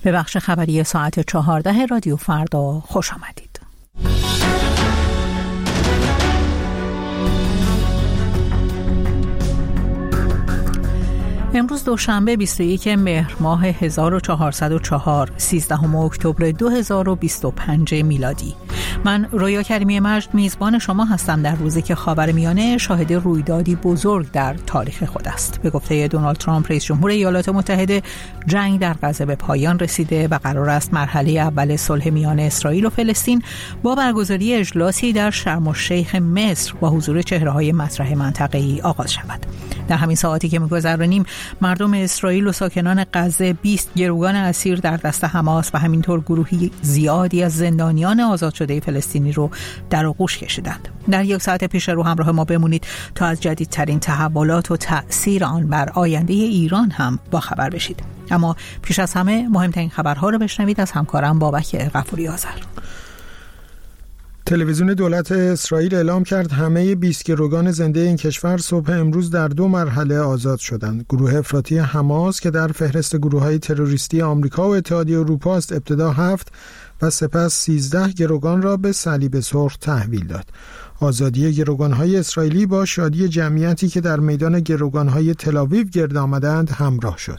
به بخش خبری ساعت 14 رادیو فردا خوش آمدید. امروز دوشنبه 21 مهر ماه 1404 13 اکتبر 2025 میلادی. من رویا کریمی مجد میزبان شما هستم در روزی که خاورمیانه شاهد رویدادی بزرگ در تاریخ خود است. به گفته دونالد ترامپ رئیس جمهور ایالات متحده، جنگ در غزه به پایان رسیده و قرار است مرحله اول صلح میان اسرائیل و فلسطین با برگزاری اجلاسی در شرم الشیخ مصر با حضور چهره‌های مطرح منطقه‌ای آغاز شود. در همین ساعاتی که می‌گذرانیم، مردم اسرائیل و ساکنان غزه 20 گروگان اسیر در دست حماس و همینطور گروهی زیادی از زندانیان آزاد شده فلسطینی رو در آغوش کشیدند. در یک ساعت پیش رو همراه ما بمونید تا از جدیدترین تحولات و تأثیر آن بر آینده ایران هم با خبر بشید. اما پیش از همه مهمترین خبرها رو بشنوید از همکارم بابک غفوری آذر. تلویزیون دولت اسرائیل اعلام کرد همه 20 گروگان زنده این کشور صبح امروز در 2 مرحله آزاد شدند. گروه افراطی حماس که در فهرست گروه‌های تروریستی آمریکا و اتحادیه اروپا است، ابتدا 7 و سپس 13 گروگان را به صلیب سرخ تحویل داد. آزادی گروگان‌های اسرائیلی با شادی جمعیتی که در میدان گروگان‌های تل‌آویو گرد آمدند همراه شد.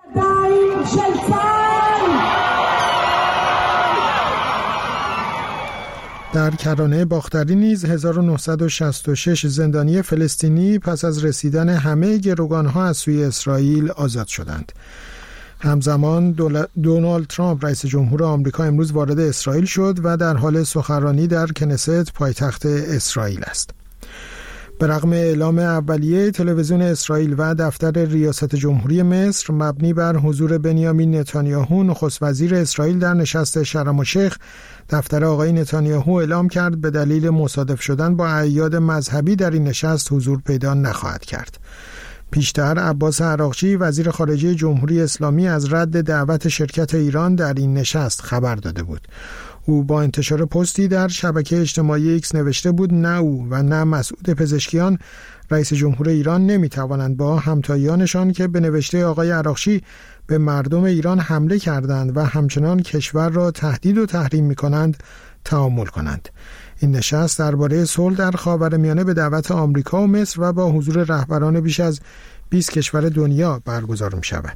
در کرانه باختری نیز 1966 زندانی فلسطینی پس از رسیدن همه گروگان‌ها از سوی اسرائیل آزاد شدند. همزمان دونالد ترامپ رئیس جمهور آمریکا امروز وارد اسرائیل شد و در حال سخنرانی در کنست پایتخت اسرائیل است. به رغم اعلام اولیه تلویزیون اسرائیل و دفتر ریاست جمهوری مصر مبنی بر حضور بنیامین نتانیاهو نخست وزیر اسرائیل در نشست شرم الشیخ، دفتر آقای نتانیاهو اعلام کرد به دلیل مصادف شدن با اعیاد مذهبی در این نشست حضور پیدا نخواهد کرد. پیشتر عباس عراقچی وزیر خارجه جمهوری اسلامی از رد دعوت شرکت ایران در این نشست خبر داده بود. او با انتشار پستی در شبکه اجتماعی ایکس نوشته بود نه او و نه مسعود پزشکیان رئیس جمهور ایران نمیتوانند با همتایانشان که به نوشته آقای عراقچی به مردم ایران حمله کردند و همچنان کشور را تهدید و تحریم می‌کنند تعامل کنند. این نشست درباره صلح در خاورمیانه به دعوت آمریکا و مصر و با حضور رهبران بیش از 20 کشور دنیا برگزار می‌شود.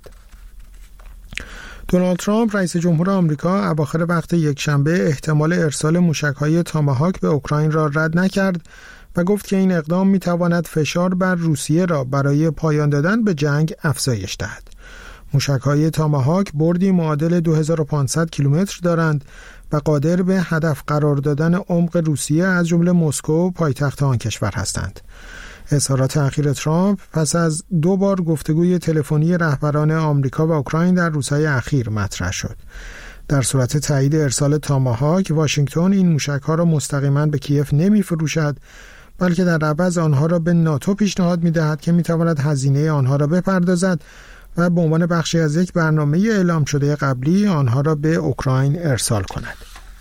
دونالد ترامپ رئیس جمهور آمریکا اواخر وقت یکشنبه احتمال ارسال موشک‌های تاماهاک به اوکراین را رد نکرد و گفت که این اقدام می‌تواند فشار بر روسیه را برای پایان دادن به جنگ افزایش دهد. موشک‌های تاماهاک بردی معادل 2500 کیلومتر دارند و قادر به هدف قرار دادن عمق روسیه از جمله مسکو پایتخت آن کشور هستند. اظهارات اخیر ترامپ پس از 2 بار گفتگوی تلفنی رهبران آمریکا و اوکراین در روزهای اخیر مطرح شد. در صورت تایید ارسال تاماهاک، واشنگتن این موشک‌ها را مستقیما به کیف نمی‌فروشد، بلکه در عوض آنها را به ناتو پیشنهاد می‌دهد که می‌تواند هزینه آنها را بپردازد و به عنوان بخشی از یک برنامه اعلام شده قبلی آنها را به اوکراین ارسال کند.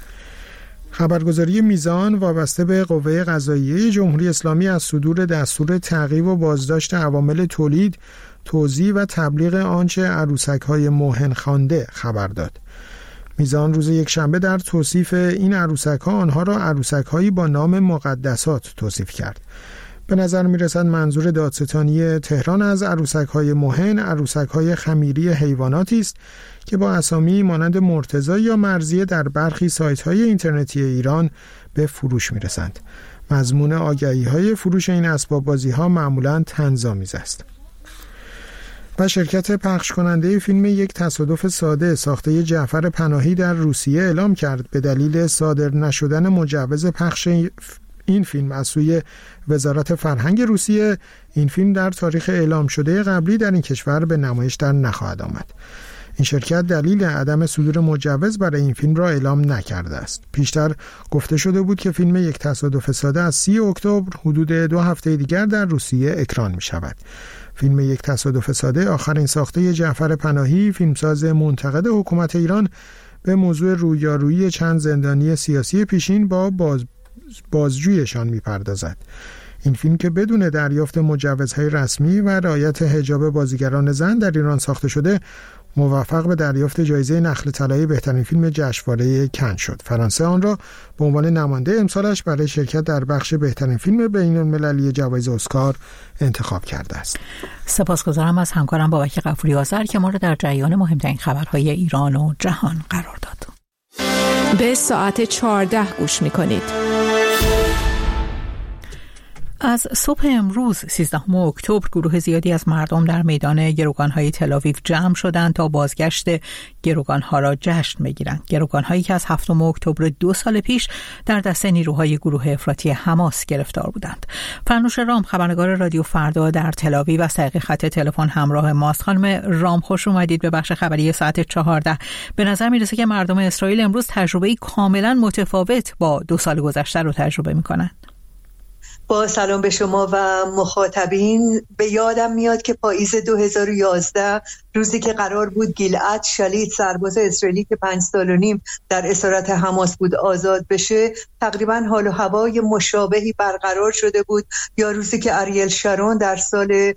خبرگزاری میزان وابسته به قوه قضاییه جمهوری اسلامی از صدور دستور تعقیب و بازداشت عوامل تولید، توزیع و تبلیغ آنچه عروسک‌های موهن خوانده خبر داد. میزان روز یکشنبه در توصیف این عروسک‌ها آنها را عروسک‌هایی با نام مقدسات توصیف کرد. به نظر می‌رسد منظور دادستانی تهران از عروسک‌های موهن عروسک‌های خمیری حیواناتی است که با اسامی مانند مرتضی یا مرضیه در برخی سایت‌های اینترنتی ایران به فروش می‌رسند. مضمون آگهی‌های فروش این اسباب بازی‌ها معمولاً طنزآمیز است. و شرکت پخش کننده فیلم یک تصادف ساده ساخته جعفر پناهی در روسیه اعلام کرد به دلیل صادر نشدن مجوز پخش این فیلم از سوی وزارت فرهنگ روسیه، این فیلم در تاریخ اعلام شده قبلی در این کشور به نمایش در نخواهد آمد. این شرکت دلیل عدم صدور مجوز برای این فیلم را اعلام نکرده است. پیشتر گفته شده بود که فیلم یک تصادف ساده از 30 اکتبر حدود 2 هفته دیگر در روسیه اکران می شود. فیلم یک تصادف ساده آخرین ساخته جعفر پناهی، فیلمساز منتقد حکومت ایران، به موضوع رویارویی چند زندانی سیاسی پیشین با بازجویشان می‌پردازد. این فیلم که بدون دریافت مجوزهای رسمی و رعایت حجاب بازیگران زن در ایران ساخته شده، موفق به دریافت جایزه نخل طلایی بهترین فیلم جشنواره کن شد. فرانسه آن را به عنوان نماینده امسالش برای شرکت در بخش بهترین فیلم بین‌المللی جوایز اسکار انتخاب کرده است. سپاسگزارم از همکارم بابک غفوری آذر که ما را در جریان مهمترین خبرهای ایران و جهان قرار داد. به ساعت 14 گوش می‌کنید. از صبح امروز 13 اکتبر گروه زیادی از مردم در میدان گروگان‌های تل‌آویو جمع شدند تا بازگشت گروگان‌ها را جشن بگیرند. گروگان‌هایی که از 7 اکتبر 2 سال پیش در دست نیروهای گروه افراطی حماس گرفتار بودند. فرنوش رام خبرنگار رادیو فردا در تل‌آویو از طریق خط تلفن همراه ماست. خانم رام خوش اومدید به بخش خبری ساعت 14. به نظر میرسه که مردم اسرائیل امروز تجربه‌ای کاملا متفاوت با 2 سال گذشته رو تجربه می‌کنند. با سلام به شما و مخاطبین. به یادم میاد که پاییز 2011 روزی که قرار بود گیلعد شلیت سرباز اسرائیلی که 5 سال و نیم در اسارت حماس بود آزاد بشه، تقریبا حال و هوای مشابهی برقرار شده بود، یا روزی که اریل شارون در سال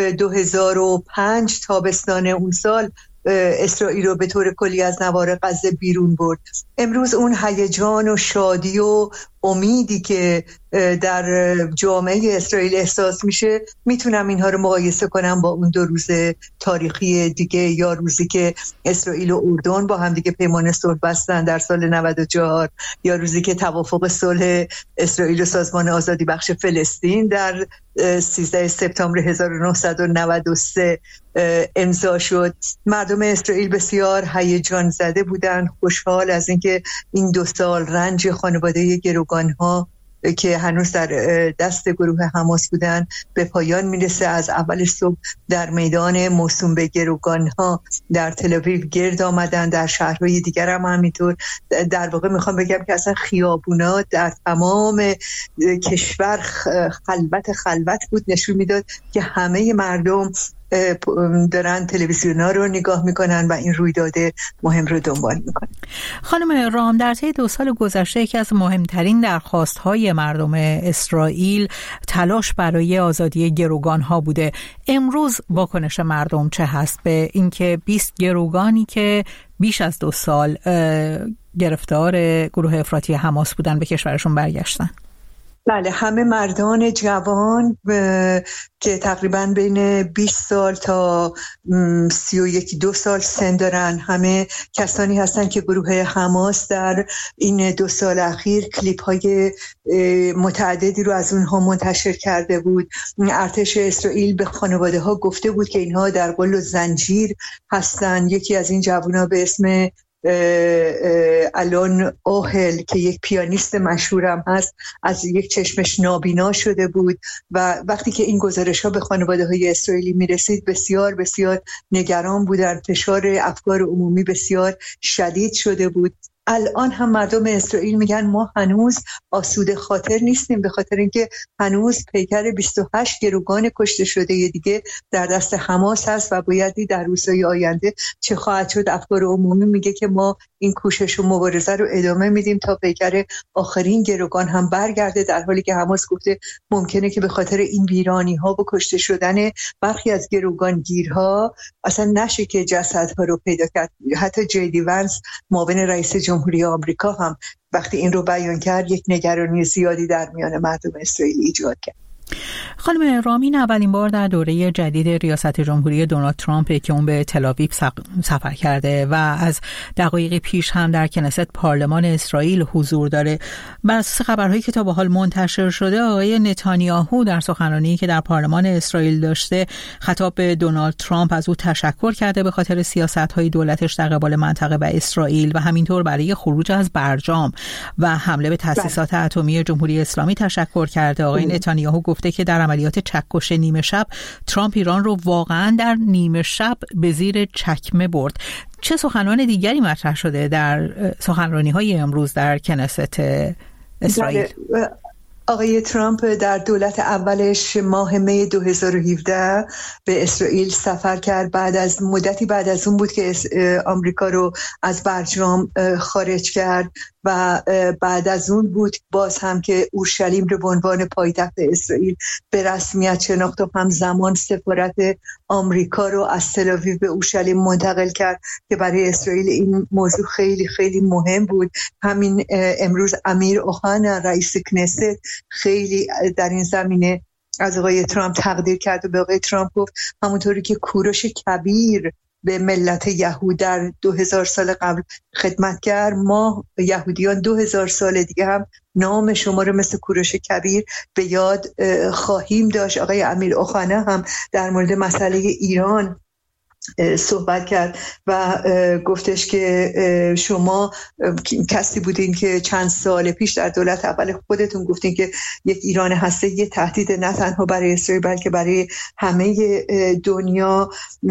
2005 تابستان اون سال اسرائیل رو به طور کلی از نوار غزه بیرون برد. امروز اون هیجان و شادی و امیدی که در جامعه اسرائیل احساس میشه، میتونم اینها رو مقایسه کنم با اون 2 روز تاریخی دیگه، یا روزی که اسرائیل و اردن با هم دیگه پیمان صلح بستن در سال 94، یا روزی که توافق صلح اسرائیل و سازمان آزادی بخش فلسطین در 13 سپتامبر 1993 امضا شد. مردم اسرائیل بسیار هیجان زده بودن، خوشحال از اینکه این 2 سال رنج خانواده گروگان‌ها که هنوز در دست گروه حماس بودن به پایان میرسه. از اول صبح در میدان موسوم به گروگان‌ها در تل‌آویو گرد آمدن، در شهرهای دیگر هم همینطور. در واقع میخوام بگم که اصلا خیابونات در تمام کشور خلوت بود، نشون میداد که همه مردم دارن تلویزیونا رو نگاه میکنن و این رویداد مهم رو دنبال میکنن. خانم رام، در طی 2 سال گذشته یکی از مهمترین درخواست‌های مردم اسرائیل تلاش برای آزادی گروگان‌ها بوده. امروز واکنش مردم چه هست به اینکه 20 گروگانی که بیش از 2 سال گرفتار گروه افراطی حماس بودن به کشورشون برگشتن؟ بله، همه مردان جوان که تقریبا بین 20 سال تا 31-2 سال سن دارن، همه کسانی هستن که گروه حماس در این 2 سال اخیر کلیپ های متعددی رو از اونها منتشر کرده بود. ارتش اسرائیل به خانواده ها گفته بود که اینها در قل و زنجیر هستن. یکی از این جوانها به اسم الان اوهل که یک پیانیست مشهورم هست، از یک چشمش نابینا شده بود و وقتی که این گزارش ها به خانواده های اسرائیلی می رسید بسیار بسیار نگران بودن. فشار افکار عمومی بسیار شدید شده بود. الان هم مردم اسرائیل میگن ما هنوز آسوده خاطر نیستیم، به خاطر اینکه هنوز پیکر 28 گروگان کشته شده دیگه در دست حماس هست و بایدی در روزهای آینده چه خواهد شد. افکار عمومی میگه که ما این کوشش و مبارزه رو ادامه میدیم تا پیکر آخرین گروگان هم برگرده، در حالی که حماس گفته ممکنه که به خاطر این ویرانی ها و کشته شدن برخی از گروگان گیرها اصلا نشه که جسدها رو پیدا کرد. حتی جیدی ونس معاون رئیس جمهوری آمریکا هم وقتی این رو بیان کرد یک نگرانی زیادی در میان مردم اسرائیل ایجاد کرد. خانم رامین، اولین بار در دوره جدید ریاست جمهوری دونالد ترامپ که اون به تل‌آویو سفر کرده و از دقایق پیش هم در کنست پارلمان اسرائیل حضور داره. بر اساس خبرهایی که تا به حال منتشر شده، آقای نتانیاهو در سخنرانی که در پارلمان اسرائیل داشته خطاب به دونالد ترامپ از او تشکر کرده به خاطر سیاست‌های دولتش در قبال منطقه و اسرائیل و همینطور برای خروج از برجام و حمله به تأسیسات اتمی جمهوری اسلامی تشکر کرده. آقای نتانیاهو گفته که در عملیات چکش نیمه شب ترامپ ایران رو واقعا در نیمه شب به زیر چکمه برد. چه سخنان دیگری مطرح شده در سخنرانی‌های امروز در کنست اسرائیل؟ آقای ترامپ در دولت اولش ماه می 2017 به اسرائیل سفر کرد. مدتی بعد از اون بود که آمریکا رو از برجام خارج کرد و بعد از اون بود باز هم که اورشلیم رو به عنوان پایتخت اسرائیل به رسمیت شناخت و همزمان سفارت آمریکا رو از تل‌آویو به اورشلیم منتقل کرد که برای اسرائیل این موضوع خیلی خیلی مهم بود. همین امروز امیر اوخانا رئیس کنست خیلی در این زمینه از آقای ترامپ تقدیر کرد و به آقای ترامپ گفت همونطوری که کوروش کبیر به ملت یهود در 2000 سال قبل خدمت کرد، ما یهودیان 2000 سال دیگه هم نام شما رو مثل کوروش کبیر به یاد خواهیم داشت. آقای امیر اوخانا هم در مورد مسئله ایران صحبت کرد و گفتش که شما کسی بودین که چند سال پیش در دولت اول خودتون گفتین که یک ایران هسته یه تهدید نه تنها برای اسرائیل بلکه برای همه دنیا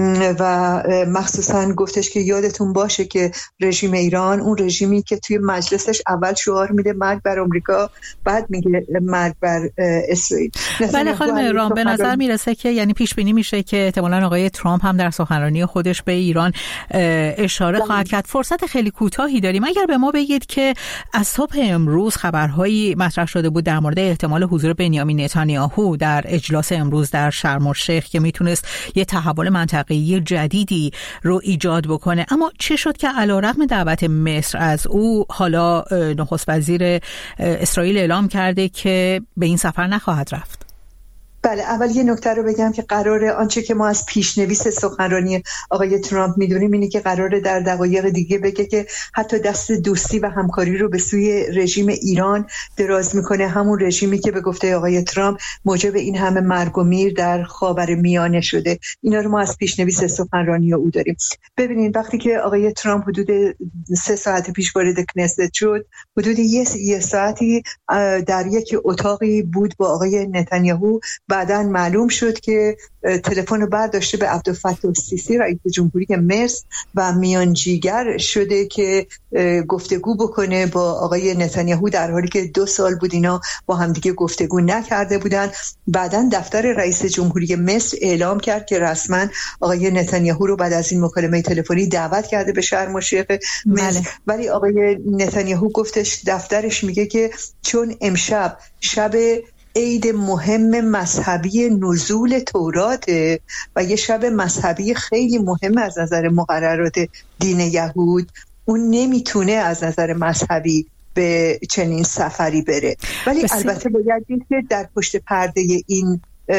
و مخصوصا گفتش که یادتون باشه که رژیم ایران اون رژیمی که توی مجلسش اول شعار میده مرگ بر آمریکا بعد میگه مرگ بر اسرائیل. بله خانم رام، به نظر میرسه که یعنی پیش بینی میشه که احتمالاً آقای ترامپ هم در سخنرانی خودش به ایران اشاره خواهد کرد. فرصت خیلی کوتاهی داریم. اگر به ما بگید که از صبح امروز خبرهایی مطرح شده بود در مورد احتمال حضور بنیامین نتانیاهو در اجلاس امروز در شرم الشیخ که میتونست یه تحول منطقه‌ای جدیدی رو ایجاد بکنه، اما چه شد که علیرغم دعوت مصر از او حالا نخست وزیر اسرائیل اعلام کرده که به این سفر نخواهد رفت؟ بله، اول یه نکته رو بگم که قراره آنچه که ما از پیشنویس سخنرانی آقای ترامپ میدونیم اینه که قراره در دقایق دیگه بگه که حتی دست دوستی و همکاری رو به سوی رژیم ایران دراز میکنه، همون رژیمی که به گفته آقای ترامپ موجب این همه مرگ و میر در خاورمیانه شده. اینا رو ما از پیشنویس سخنرانی او داریم. ببینید وقتی که آقای ترامپ حدود 3 ساعت پیش وارد کنست شد، حدود یه ساعتی در یک اتاقی بود با آقای نتانیاهو. بعداً معلوم شد که تلفن رو برداشته به عبدالفتاح السیسی رئیس جمهوری مصر و میانجیگر شده که گفتگو بکنه با آقای نتانیاهو، در حالی که 2 سال بود اینا با همدیگه گفتگو نکرده بودن. بعداً دفتر رئیس جمهوری مصر اعلام کرد که رسما آقای نتانیاهو رو بعد از این مکالمه تلفنی دعوت کرده به شرم الشیخ مصر. ولی آقای نتانیاهو گفتش دفترش میگه که چون امشب شب عید مهم مذهبی نزول تورات و یه شب مذهبی خیلی مهم از نظر مقررات دین یهود، اون نمیتونه از نظر مذهبی به چنین سفری بره. ولی البته باید دید که در پشت پرده این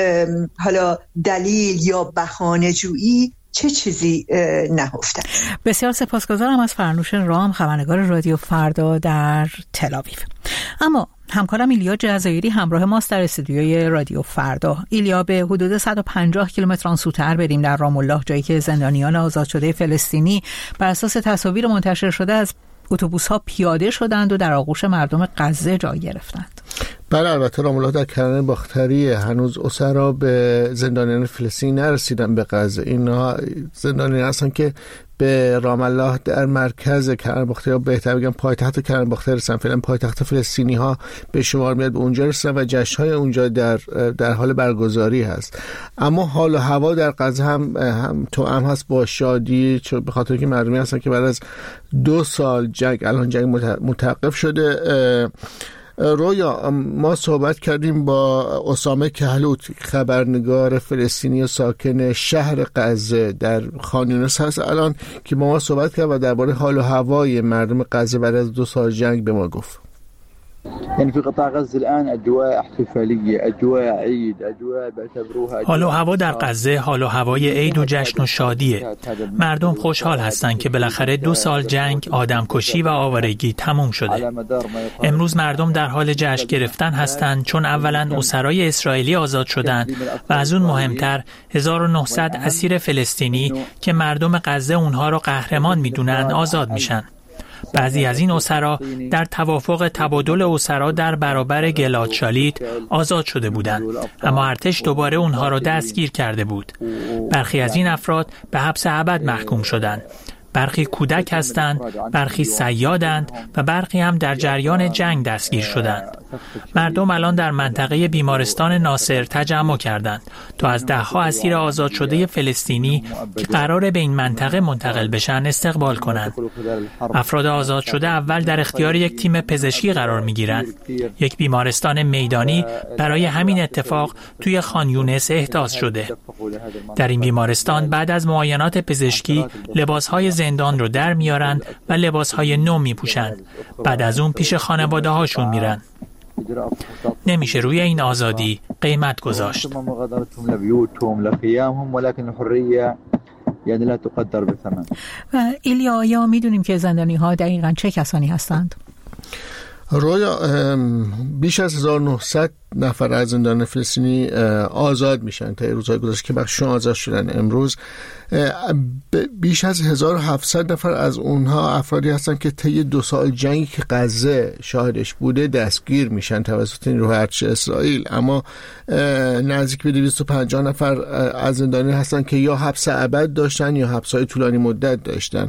حالا دلیل یا بهانه جویی چه چیزی نهفته. بسیار سپاسگزارم از فرنوش رام، خبرنگار رادیو فردا در تل‌آویو. اما همکارم ایلیا جزایری همراه ماست در استودیوی رادیو فردا. ایلیا، به حدود 150 کیلومتر آنسوتر بریم در رام الله، جایی که زندانیان آزاد شده فلسطینی بر اساس تصاویر منتشر شده از اتوبوس‌ها پیاده شدند و در آغوش مردم غزه جای گرفتند. بله، البته رام الله در کرانه باختری هنوز اسرا به زندانیان فلسطینی نرسیدن به غزه. اینا زندانیان هستن که به رام الله در مرکز کرانه باختری، یا بهتر بگم پایتخت کرانه باختری رسیدن. فعلا پایتخت فلسطینی ها به شمار میاد، به اونجا رسیدن و جشن‌های اونجا در حال برگزاری هست. اما حال و هوا در غزه هم توأم هست با شادی، چون به خاطر که مردمی هستن که بعد از 2 سال جنگ الان جنگ متوقف شده. رویا، ما صحبت کردیم با اسامه کهلوت، خبرنگار فلسطینی و ساکن شهر غزه در خان یونس هست الان، که با ما صحبت کرد و درباره حال و هوای مردم غزه بعد از 2 سال جنگ به ما گفت. يعني في قطاع غزة الآن أجواء احتفالية، أجواء عيد، أجواء بعتبروها. حال و هوا در غزه حال و هوای عید و جشن و شادیه. مردم خوشحال هستند که بالاخره 2 سال جنگ، آدمکشی و آوارگی تموم شده. امروز مردم در حال جشن گرفتن هستند، چون اولا اسرای اسرائیلی آزاد شدند و از اون مهمتر 1900 اسیر فلسطینی که مردم غزه اونها رو قهرمان میدونن آزاد میشن. بعضی از این اسرا در توافق تبادل اسرا در برابر گلاد شالیت آزاد شده بودند، اما ارتش دوباره اونها را دستگیر کرده بود. برخی از این افراد به حبس ابد محکوم شدند. برخی کودک هستند، برخی صیادند و برخی هم در جریان جنگ دستگیر شدند. مردم الان در منطقه بیمارستان ناصر تجمع کردند تا از ده‌ها اسیر آزاد شده فلسطینی که قراره به این منطقه منتقل بشن استقبال کنند. افراد آزاد شده اول در اختیار یک تیم پزشکی قرار می‌گیرند. یک بیمارستان میدانی برای همین اتفاق توی خان یونس احداث شده. در این بیمارستان بعد از معاینات پزشکی لباس‌های زندان رو در میارن و لباس‌های نو میپوشن. بعد از اون پیش خانواده هاشون میرن. نمیشه روی این آزادی قیمت گذاشت. و ایلیا، یا میدونیم که زندانی‌ها دقیقاً چه کسانی هستند؟ رویا بیش از 1900 نفر از زندان فلسطینی آزاد میشن تا روزهای گذشته که بخششون آزاد شدن. امروز بیش از 1700 نفر از اونها افرادی هستن که طی 2 سال جنگی که غزه شاهدش بوده دستگیر میشن توسط نیروهای ارتش اسرائیل. اما نزدیک به 250 نفر از زندانی هستن که یا حبس ابد داشتن یا حبس‌های طولانی مدت داشتن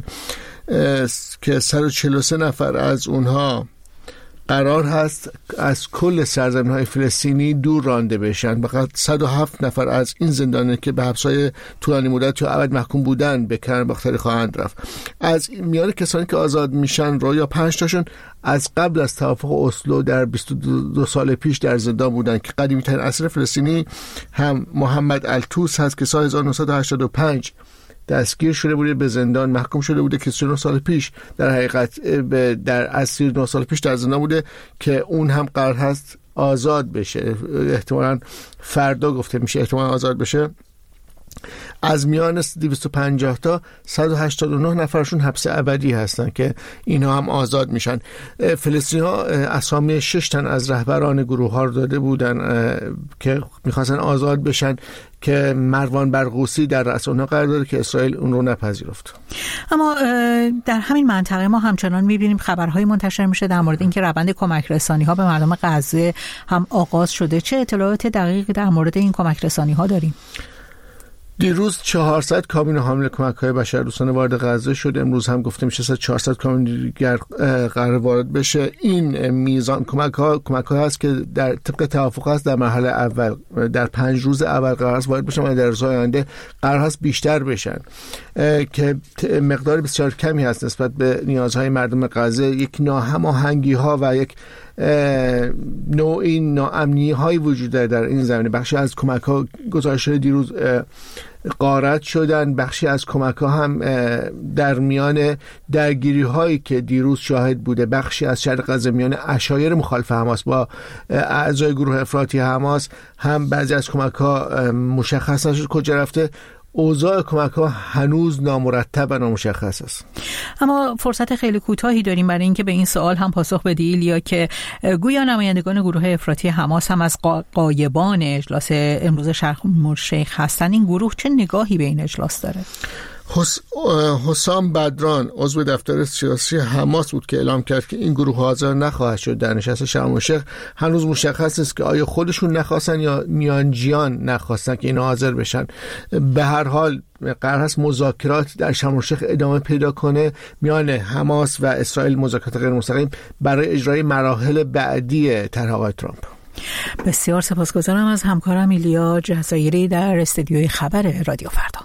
که 143 نفر از اونها قرار هست از کل سرزمین‌های فلسطینی دور رانده بشن. فقط 107 نفر از این زندانی که به حبس‌های طولانی مدت یا ابد محکوم بودن به کرنباختری خواهند رفت. از میان کسانی که آزاد میشن رو یا 5 تاشون از قبل از توافق اسلو در 22 سال پیش در زندان بودن که قدیمی‌ترین اسیر فلسطینی هم محمد الطوس هست که سال 1985 دستگیر شده بوده، به زندان محکوم شده بوده که 39 سال پیش در حقیقت از 39 سال پیش در زندان بوده که اون هم قرار هست آزاد بشه. احتمالاً فردا گفته میشه احتمالاً آزاد بشه. از میان 250 تا 189 نفرشون حبس ابدی هستن که اینا هم آزاد میشن. فلسطینی‌ها اسامی 6 تن از رهبران گروه ها رو داده بودن که میخواستن آزاد بشن که مروان برغوثی در رأس اونها قرار داره که اسرائیل اون رو نپذیرفت. اما در همین منطقه ما همچنان میبینیم خبرهای منتشر میشه در مورد اینکه روند کمک رسانی ها به مردم غزه هم آغاز شده. چه اطلاعات دقیق در مورد این کمک رسانی ها داریم؟ دیروز 400 کامیون حامل کمک‌های بشردوستانه وارد غزه شد. امروز هم گفته میشه 400 کامیون دیگر قرار وارد بشه. این میزان کمک‌ها هست که در طبق توافق است در مرحله اول در 5 روز اول قرار است وارد بشن و در روزهای آینده قرار است بیشتر بشن که مقدار بسیار کمی هست نسبت به نیازهای مردم غزه. یک ناهماهنگی‌ها و یک نوعی ناامنی های وجود داره در این زمینه. بخشی از کمک ها گزارش دیروز غارت شدن، بخشی از کمک ها هم در میان درگیری هایی که دیروز شاهد بوده بخشی از شرق غزه میان عشایر مخالف حماس با اعضای گروه افراطی حماس هم بعضی از کمک ها مشخص نشد کجا رفته. اوضاع کمک ها هنوز نامرتب و نامشخص است. اما فرصت خیلی کوتاهی داریم برای اینکه به این سوال هم پاسخ بدید یا که گویا نمایندگان گروه افراطی حماس هم از غایبان اجلاس امروز شرم الشیخ هستند. این گروه چه نگاهی به این اجلاس داره؟ حسام بدران عضو دفتر سیاسی حماس بود که اعلام کرد که این گروه حاضر نخواهد شد در نشست شرم الشیخ. هنوز مشخص نیست که آیا خودشون نخواستن یا میانجیان نخواستن که اینا حاضر بشن. به هر حال قرار هست مذاکرات در شرم الشیخ ادامه پیدا کنه میان حماس و اسرائیل، مذاکرات غیر مستقیم برای اجرای مراحل بعدی طرح آقای ترامپ. بسیار سپاسگزارم از همکارم ایلیا جزایری در استودیوی خبر رادیو فردا.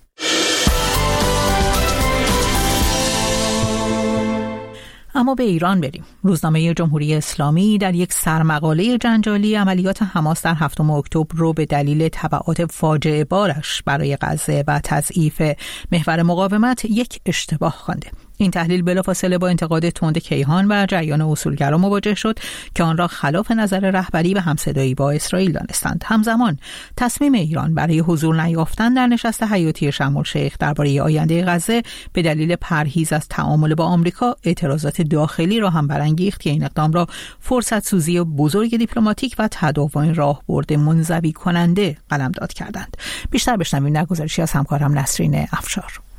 اما به ایران بریم. روزنامه جمهوری اسلامی در یک سرمقاله جنجالی عملیات حماس در 7 اکتبر رو به دلیل تبعات فاجعه بارش برای غزه و تضعیف محور مقاومت یک اشتباه خوانده. این تحلیل بلافاصله با انتقاد تند کیهان و جریان اصولگرا مواجه شد که آن را خلاف نظر رهبری و همصدایی با اسرائیل دانستند. همزمان تصمیم ایران برای حضور نیافتن در نشست حیاتی شرم الشیخ درباره آینده غزه به دلیل پرهیز از تعامل با آمریکا اعتراضات داخلی را هم برانگیخت که این اقدام را فرصت سوزی بزرگ دیپلماتیک و تداوم راهبرد منزوی کننده قلمداد کردند. بیشتر بشنویم در گزارشی از همکارم نسرین افشار.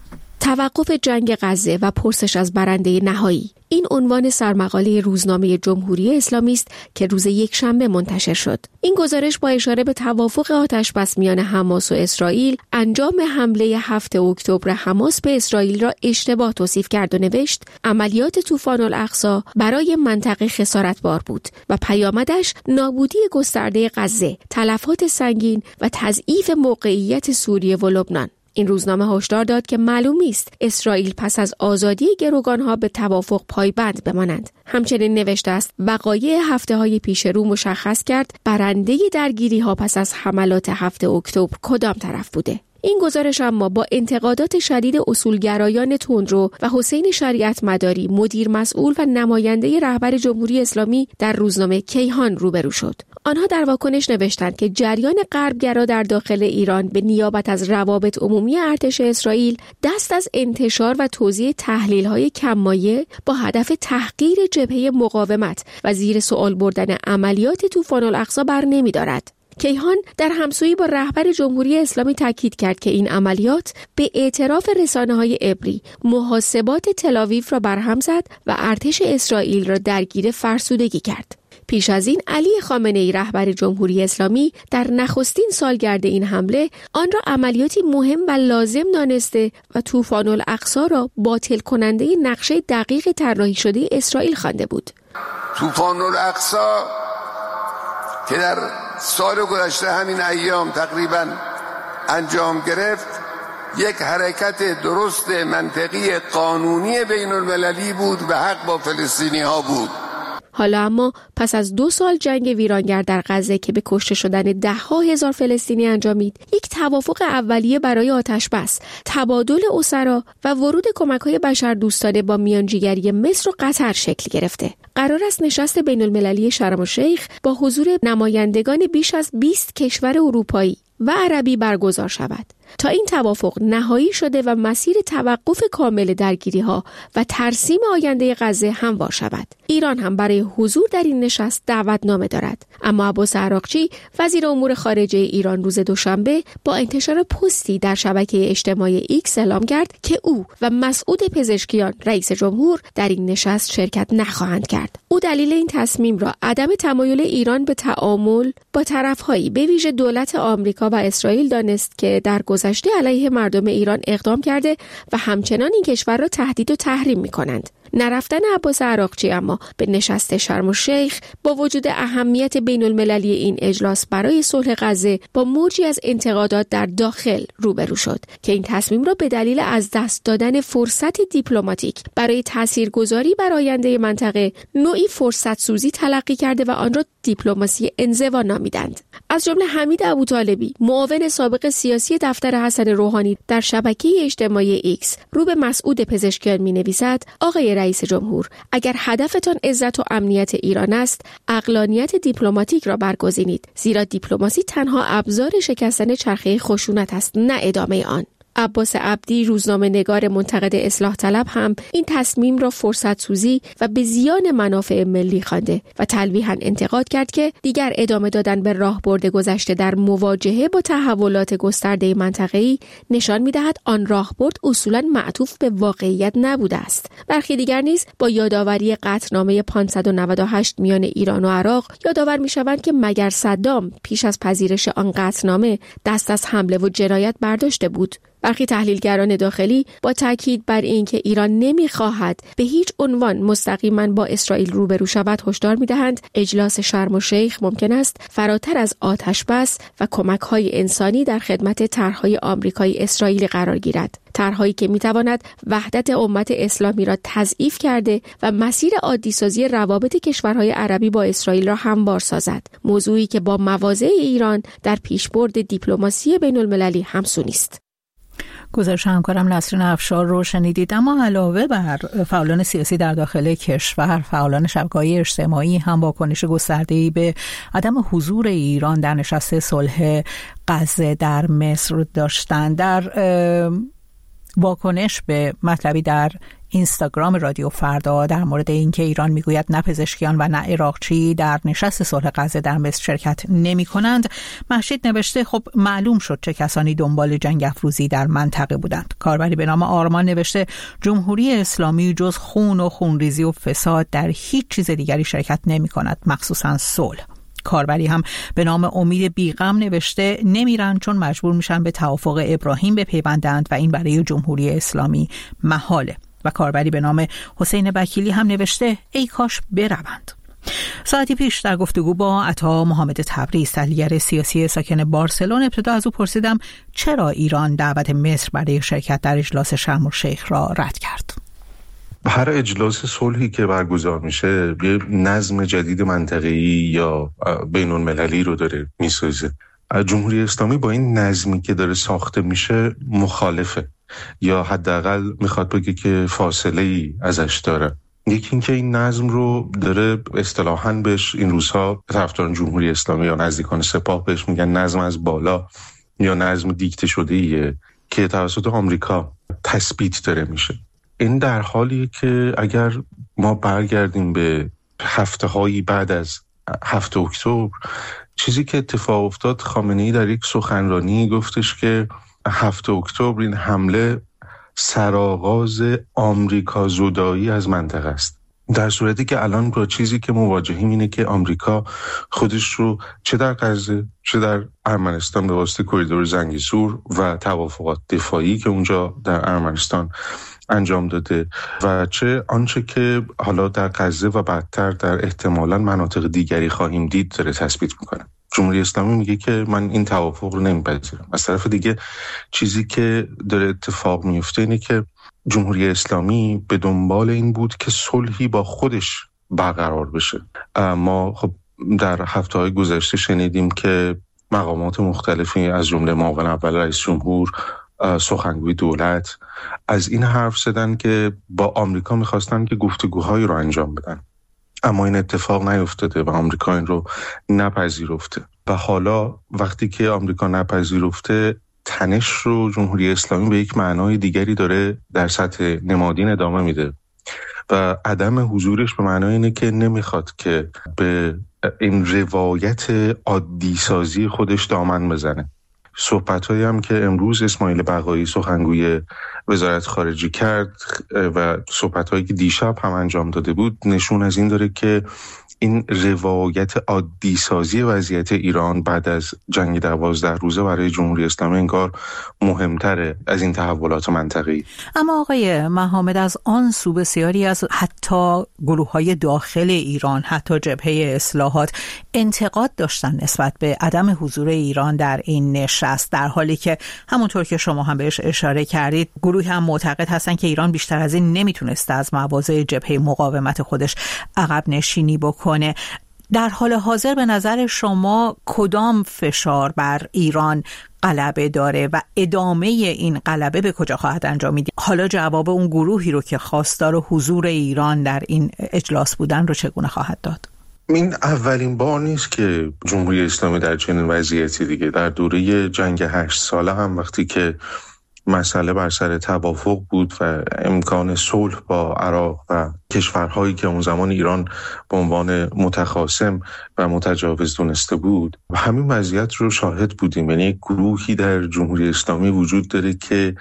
توقف جنگ غزه و پرسش از برنده نهایی. این عنوان سرمقاله روزنامه جمهوری اسلامی است که روز یکشنبه منتشر شد. این گزارش با اشاره به توافق آتش‌بس میان حماس و اسرائیل، انجام حمله 7 اکتبر حماس به اسرائیل را اشتباه توصیف کرد و نوشت عملیات طوفان الاقصی برای منطقه خسارتبار بود و پیامدش نابودی گسترده غزه، تلفات سنگین و تضعیف موقعیت سوریه و لبنان. این روزنامه هشدار داد که معلوم نیست اسرائیل پس از آزادی گروگانها به توافق پایبند بمانند. همچنین نوشته است وقایع هفته‌های پیش رو مشخص کرد برنده درگیری‌ها پس از حملات 7 اکتبر کدام طرف بوده. این گزارش اما با انتقادات شدید اصولگرایان تندرو و حسین شریعت مداری، مدیر مسئول و نماینده رهبر جمهوری اسلامی در روزنامه کیهان روبرو شد. آنها در واکنش نوشتند که جریان غربگرا در داخل ایران به نیابت از روابط عمومی ارتش اسرائیل دست از انتشار و توزیع تحلیل‌های کم‌مایه با هدف تحقیر جبهه مقاومت و زیر سوال بردن عملیات طوفان الاقصی بر نمی‌دارد. کیهان در همسویی با رهبر جمهوری اسلامی تاکید کرد که این عملیات به اعتراف رسانه‌های عبری محاسبات تل‌آویو را برهم زد و ارتش اسرائیل را درگیر فرسودگی کرد. پیش از این علی خامنه‌ای رهبر جمهوری اسلامی در نخستین سالگرد این حمله آن را عملیاتی مهم و لازم دانسته و طوفان الاقصی را باطل کننده نقشه دقیق طراحی شده اسرائیل خوانده بود. طوفان الاقصی که در سال گذشته همین ایام تقریبا انجام گرفت یک حرکت درست منطقی قانونی بین المللی بود و حق با فلسطینی ها بود. حالا اما پس از 2 سال جنگ ویرانگر در غزه که به کشته شدن 10,000 فلسطینی انجامید، یک توافق اولیه برای آتش‌بس، تبادل اسرا و ورود کمک‌های بشردوستانه با میانجیگری مصر و قطر شکل گرفته. قرار است نشست بین‌المللی شرم الشیخ با حضور نمایندگان بیش از 20 کشور اروپایی و عربی برگزار شود تا این توافق نهایی شده و مسیر توقف کامل درگیری‌ها و ترسیم آینده غزه هموار شود. ایران هم برای حضور در این نشست دعوتنامه دارد، اما عباس عراقچی وزیر امور خارجه ایران روز دوشنبه با انتشار پستی در شبکه اجتماعی ایکس اعلام کرد که او و مسعود پزشکیان رئیس جمهور در این نشست شرکت نخواهند کرد. او دلیل این تصمیم را عدم تمایل ایران به تعامل با طرف‌هایی به ویژه دولت آمریکا و اسرائیل دانست که در گذشته علیه مردم ایران اقدام کرده و همچنان این کشور را تهدید و تحریم می‌کنند. نرفتن عباس عراقچی اما به نشست شرم الشیخ با وجود اهمیت بین‌المللی این اجلاس برای صلح غزه با موجی از انتقادات در داخل روبرو شد که این تصمیم را به دلیل از دست دادن فرصت دیپلماتیک برای تاثیرگذاری بر آینده منطقه نوعی فرصت سوزی تلقی کرده و آن را دیپلماسی انزوا نامیدند. از جمله حمید ابوطالبی، معاون سابق سیاسی دفتر حسن روحانی، در شبکه اجتماعی ایکس رو به مسعود پزشکیان می‌نویسد: آقای رئیس جمهور، اگر هدفتان عزت و امنیت ایران است، عقلانیت دیپلماتیک را برگزینید، زیرا دیپلماسی تنها ابزار شکستن چرخه خشونت است، نه ادامه آن. عباس عبدی، روزنامه نگار منتقد اصلاح طلب، هم این تصمیم را فرصت سوزی و به زیان منافع ملی خوانده و تلویحاً انتقاد کرد که دیگر ادامه دادن به راهبرد گذشته در مواجهه با تحولات گسترده منطقه‌ای نشان می‌دهد آن راهبرد اصولاً معطوف به واقعیت نبوده است. برخی دیگر نیز با یادآوری قطعنامه 598 میان ایران و عراق یادآور می‌شوند که مگر صدام پیش از پذیرش آن قطعنامه دست از حمله و جنایت برداشته بود. برخی تحلیلگران داخلی با تاکید بر اینکه ایران نمی‌خواهد به هیچ عنوان مستقیما با اسرائیل روبرو شود هشدار می‌دهند اجلاس شرم الشیخ ممکن است فراتر از آتش‌بس و کمک‌های انسانی در خدمت طرح‌های آمریکایی اسرائیلی قرار گیرد. طرح‌هایی که می‌تواند وحدت امت اسلامی را تضعیف کرده و مسیر عادی‌سازی روابط کشورهای عربی با اسرائیل را هموار سازد. موضوعی که با مواضع ایران در پیشبرد دیپلماسی بین‌المللی همسو است. گزارش همکارم نسرین افشار رو شنیدید. اما علاوه بر فعالان سیاسی در داخل کشور، فعالان شبکه‌های اجتماعی هم واکنش گسترده‌ای به عدم حضور ایران در نشست صلح غزه در مصر داشتند. در واکنش به مطلبی در اینستاگرام رادیو فردا در مورد اینکه ایران میگوید نه پزشکیان و نه عراقچی در نشست صلح غزه در مصر شرکت نمی کنند، مهشید نوشته خب معلوم شد چه کسانی دنبال جنگ افروزی در منطقه بودند. کاربری به نام آرمان نوشته جمهوری اسلامی جز خون و خونریزی و فساد در هیچ چیز دیگری شرکت نمی کند، مخصوصا صلح. کاربری هم به نام امید بیغم نوشته نمیرن چون مجبور میشن به توافق ابراهیم بپیوندند و این برای جمهوری اسلامی محاله. و کاربری به نام حسین بکیلی هم نوشته ای کاش بروند. ساعتی پیش در گفتگو با عطا محمد تبریز، تحلیلگر سیاسی ساکن بارسلون، ابتدا از او پرسیدم چرا ایران دعوت مصر برای شرکت در اجلاس شرم الشیخ را رد کرد. هر اجلاس صلحی که برگزار میشه یه نظم جدید منطقه‌ای یا بین‌المللی رو داره میسازه. جمهوری اسلامی با این نظمی که داره ساخته میشه مخالفه، یا حداقل میخواد بگه که فاصله ای ازش داره. یکی این که این نظم رو داره اصطلاحاً بهش این روزها طرفداران جمهوری اسلامی یا نزدیکان سپاه بهش میگن نظم از بالا یا نظم دیکته شده ایه که توسط آمریکا تثبیت داره میشه. این در حالیه که اگر ما برگردیم به هفته‌هایی بعد از 7 اکتبر، چیزی که اتفاق افتاد، خامنه‌ای در یک سخنرانی گفتش که 7 اکتبر این حمله سرآغاز آمریکا زدایی از منطقه است، در صورتی که الان با چیزی که مواجهیم اینه که آمریکا خودش رو چه در غزه چه در ارمنستان به واسطه کریدور زنگیزور و توافقات دفاعی که اونجا در ارمنستان انجام داده و چه آنچه که حالا در غزه و بعدتر در احتمالاً مناطق دیگری خواهیم دید داره تثبیت میکنه. جمهوری اسلامی میگه که من این توافق رو نمیپذیرم. از طرف دیگه چیزی که داره اتفاق میفته اینه که جمهوری اسلامی به دنبال این بود که صلحی با خودش برقرار بشه. ما خب در هفته‌های گذشته شنیدیم که مقامات مختلفی از جمله معاون اول رئیس جمهور، سخنگوی دولت از این حرف زدن که با آمریکا میخواستن که گفتگوهایی رو انجام بدن، اما این اتفاق نیفتاده و آمریکا این رو نپذیرفته. و حالا وقتی که آمریکا نپذیرفته، تنش رو جمهوری اسلامی به یک معنای دیگری داره در سطح نمادین ادامه میده و عدم حضورش به معنای اینه که نمیخواد که به این روایت عادی سازی خودش دامن بزنه. صحبت‌هایی هم که امروز اسماعیل بقایی سخنگوی وزارت خارجه کرد و صحبت‌هایی که دیشب هم انجام داده بود نشون از این داره که این روایت عادی سازی وضعیت ایران بعد از جنگ 12 روزه برای جمهوری اسلامی انگار مهمتره از این تحولات منطقه‌ای. اما آقای محمد، از آن سو بسیاری از حتی گروه‌های داخل ایران، حتی جبهه اصلاحات، انتقاد داشتن نسبت به عدم حضور ایران در این نشست، در حالی که همونطور که شما هم بهش اشاره کردید گروهی هم معتقد هستن که ایران بیشتر از این نمیتونسته از مواضع جبهه مقاومت خودش عقب نشینی بکنه. در حال حاضر به نظر شما کدام فشار بر ایران غلبه داره و ادامه این غلبه به کجا خواهد انجامید؟ حالا جواب اون گروهی رو که خواستار حضور ایران در این اجلاس بودن رو چگونه خواهد داد؟ این اولین بار نیست که جمهوری اسلامی در چنین وضعیتی دیگه. در دوره جنگ 8 ساله هم وقتی که مسئله بر سر توافق بود و امکان صلح با عراق و کشورهایی که اون زمان ایران به عنوان متخاصم و متجاوز دونسته بود، و همین وضعیت رو شاهد بودیم. یعنی یک گروهی در جمهوری اسلامی وجود داره که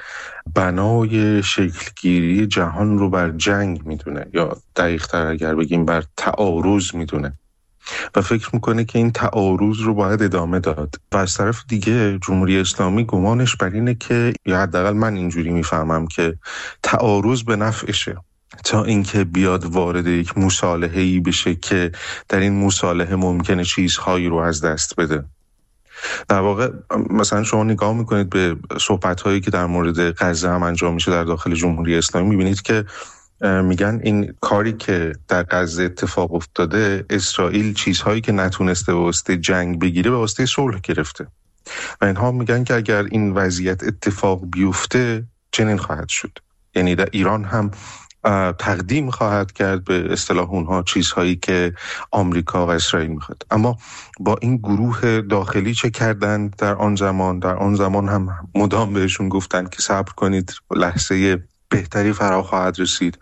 بنای شکلگیری جهان رو بر جنگ میدونه، یا دقیق‌تر اگر بگیم بر تعارض میدونه و فکر میکنه که این تعارض رو باید ادامه داد. و از طرف دیگه جمهوری اسلامی گمانش بر اینه که، یا حداقل من اینجوری میفهمم، که تعارض به نفعشه تا اینکه بیاد وارد یک مصالحه‌ای بشه که در این مصالحه ممکنه چیزهایی رو از دست بده. در واقع مثلا شما نگاه میکنید به صحبت‌هایی که در مورد غزه هم انجام میشه در داخل جمهوری اسلامی، میبینید که میگن این کاری که در غزه اتفاق افتاده، اسرائیل چیزهایی که نتونسته به واسطه جنگ بگیره به واسطه صلح گرفته و اینها میگن که اگر این وضعیت اتفاق بیفته چنین خواهد شد. یعنی در ایران هم تقدیم خواهد کرد به اصطلاح اونها چیزهایی که آمریکا و اسرائیل میخواد. اما با این گروه داخلی چه کردند در آن زمان هم مدام بهشون گفتند که صبر کنید، لحظه بهتری فرا خواهد رسید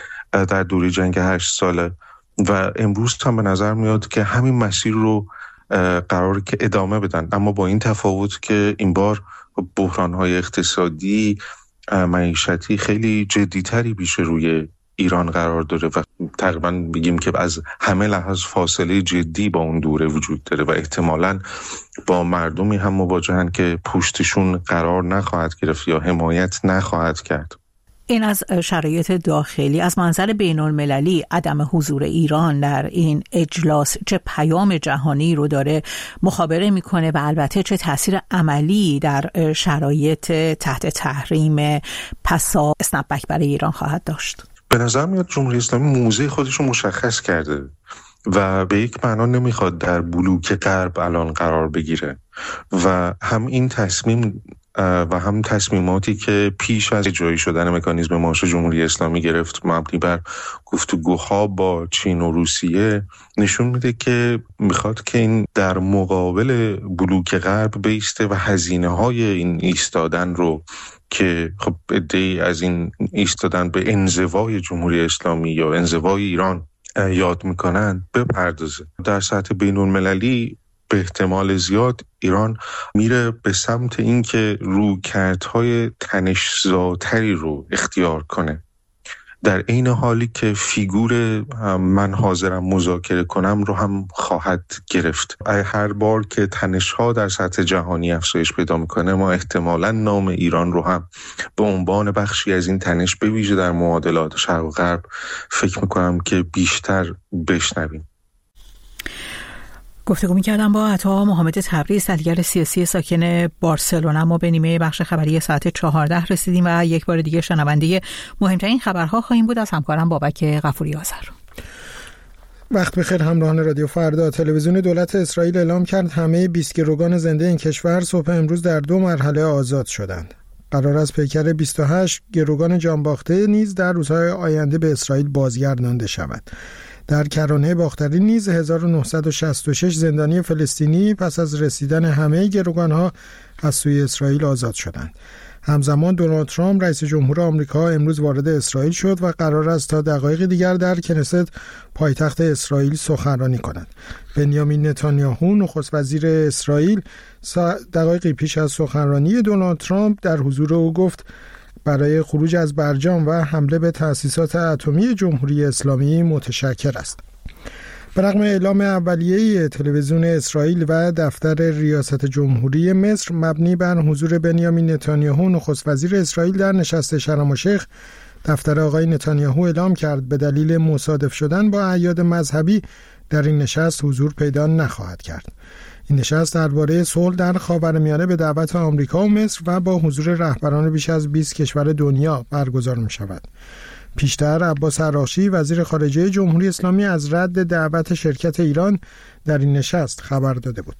در دوره جنگ 8 ساله و امروز هم به نظر میاد که همین مسیر رو قراره که ادامه بدن، اما با این تفاوت که این بار بحران‌های اقتصادی معیشتی خیلی جدی‌تری پیش روی ایران قرار داره و تقریبا بگیم که از همه لحاظ فاصله جدی با اون دوره وجود داره و احتمالاً با مردمی هم مواجهن که پشتشون قرار نخواهد گرفت یا حمایت نخواهد کرد. این از شرایط داخلی. از منظر بین المللی عدم حضور ایران در این اجلاس چه پیام جهانی رو داره مخابره میکنه و البته چه تاثیر عملی در شرایط تحت تحریم پسا اسنپ بک برای ایران خواهد داشت؟ به نظر میاد جمهوری اسلامی موضع خودش رو مشخص کرده و به یک معنا نمیخواد در بلوک غرب الان قرار بگیره و هم این تصمیم و هم تصمیماتی که پیش از اجرایی شدن مکانیزم مارش جمهوری اسلامی گرفت مبنی بر گفتگوها با چین و روسیه نشون میده که میخواد که این در مقابل بلوک غرب بیسته و هزینه‌های این ایستادن رو که خب عده‌ای از این ایستادن به انزوای جمهوری اسلامی یا انزوای ایران یاد میکنن بپردازه. در سطح بین المللی به احتمال زیاد ایران میره به سمت اینکه رویکردهای تنش‌زاتری رو اختیار کنه، در عین حالی که فیگور من حاضرم مذاکره کنم رو هم خواهد گرفت. هر بار که تنش‌ها در سطح جهانی افزایش پیدا میکنه ما احتمالاً نام ایران رو هم به عنوان بخشی از این تنش به ویژه در معادلات شرق و غرب فکر میکنم که بیشتر بشنویم. گفتگو می‌کردم با عطا محمد تبریز، تحلیلگر سیاسی ساکن بارسلونا. ما به نیمه بخش خبری ساعت 14 رسیدیم و یک بار دیگه شنونده مهمترین خبرها خواهیم بود از همکارم بابک غفوری آذر. وقت بخیر همراهان رادیو فردا. تلویزیون دولت اسرائیل اعلام کرد همه 20 گروگان زنده این کشور صبح امروز در 2 مرحله آزاد شدند. قرار است پیکر 28 گروگان جانباخته نیز در روزهای آینده به اسرائیل بازگردانده شود. در کرانه باختری نیز 1966 زندانی فلسطینی پس از رسیدن همه گروگانها از سوی اسرائیل آزاد شدند. همزمان دونالد ترامپ رئیس جمهور آمریکا امروز وارد اسرائیل شد و قرار است تا دقایق دیگر در کنست پایتخت اسرائیل سخنرانی کند. بنیامین نتانیاهو نخست وزیر اسرائیل دقایقی پیش از سخنرانی دونالد ترامپ در حضور او گفت برای خروج از برجام و حمله به تأسیسات اتمی جمهوری اسلامی متشکر است. برغم اعلام اولیه تلویزیون اسرائیل و دفتر ریاست جمهوری مصر مبنی بر حضور بنیامین نتانیاهو نخست وزیر اسرائیل در نشست شرم الشیخ، دفتر آقای نتانیاهو اعلام کرد به دلیل مصادف شدن با اعیاد مذهبی در این نشست حضور پیدا نخواهد کرد. این نشست درباره صلح در خاورمیانه به دعوت آمریکا و مصر و با حضور رهبران بیش از 20 کشور دنیا برگزار می شود. پیشتر عباس عراقچی وزیر خارجه جمهوری اسلامی از رد دعوت شرکت ایران در این نشست خبر داده بود.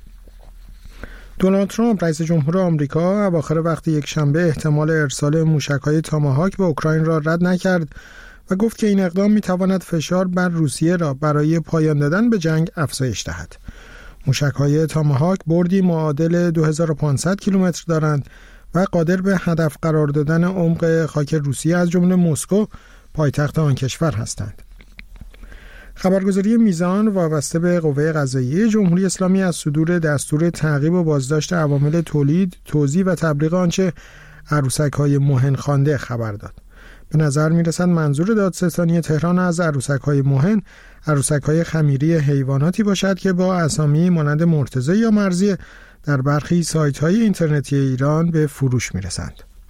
دونالد ترامپ رئیس جمهور آمریکا اواخر وقت یکشنبه احتمال ارسال موشک‌های تاماهاک به اوکراین را رد نکرد و گفت که این اقدام می‌تواند فشار بر روسیه را برای پایان دادن به جنگ افزایش دهد. موشک‌های تاماهاک بردی معادل 2500 کیلومتر دارند و قادر به هدف قرار دادن عمق خاک روسیه از جمله مسکو پایتخت آن کشور هستند. خبرگزاری میزان وابسته به قوه قضاییه جمهوری اسلامی از صدور دستور تعقیب و بازداشت عوامل تولید، توزیع و تبلیغ آنچه عروسک‌های مهن خوانده خبر داد. به نظر می‌رسد منظور دادستانی تهران از عروسک‌های مهن، عروسک‌های خمیری حیواناتی باشد که با اسامی مانند مرتضی یا مرضیه در برخی سایت‌های اینترنتی ایران به فروش می‌رسند.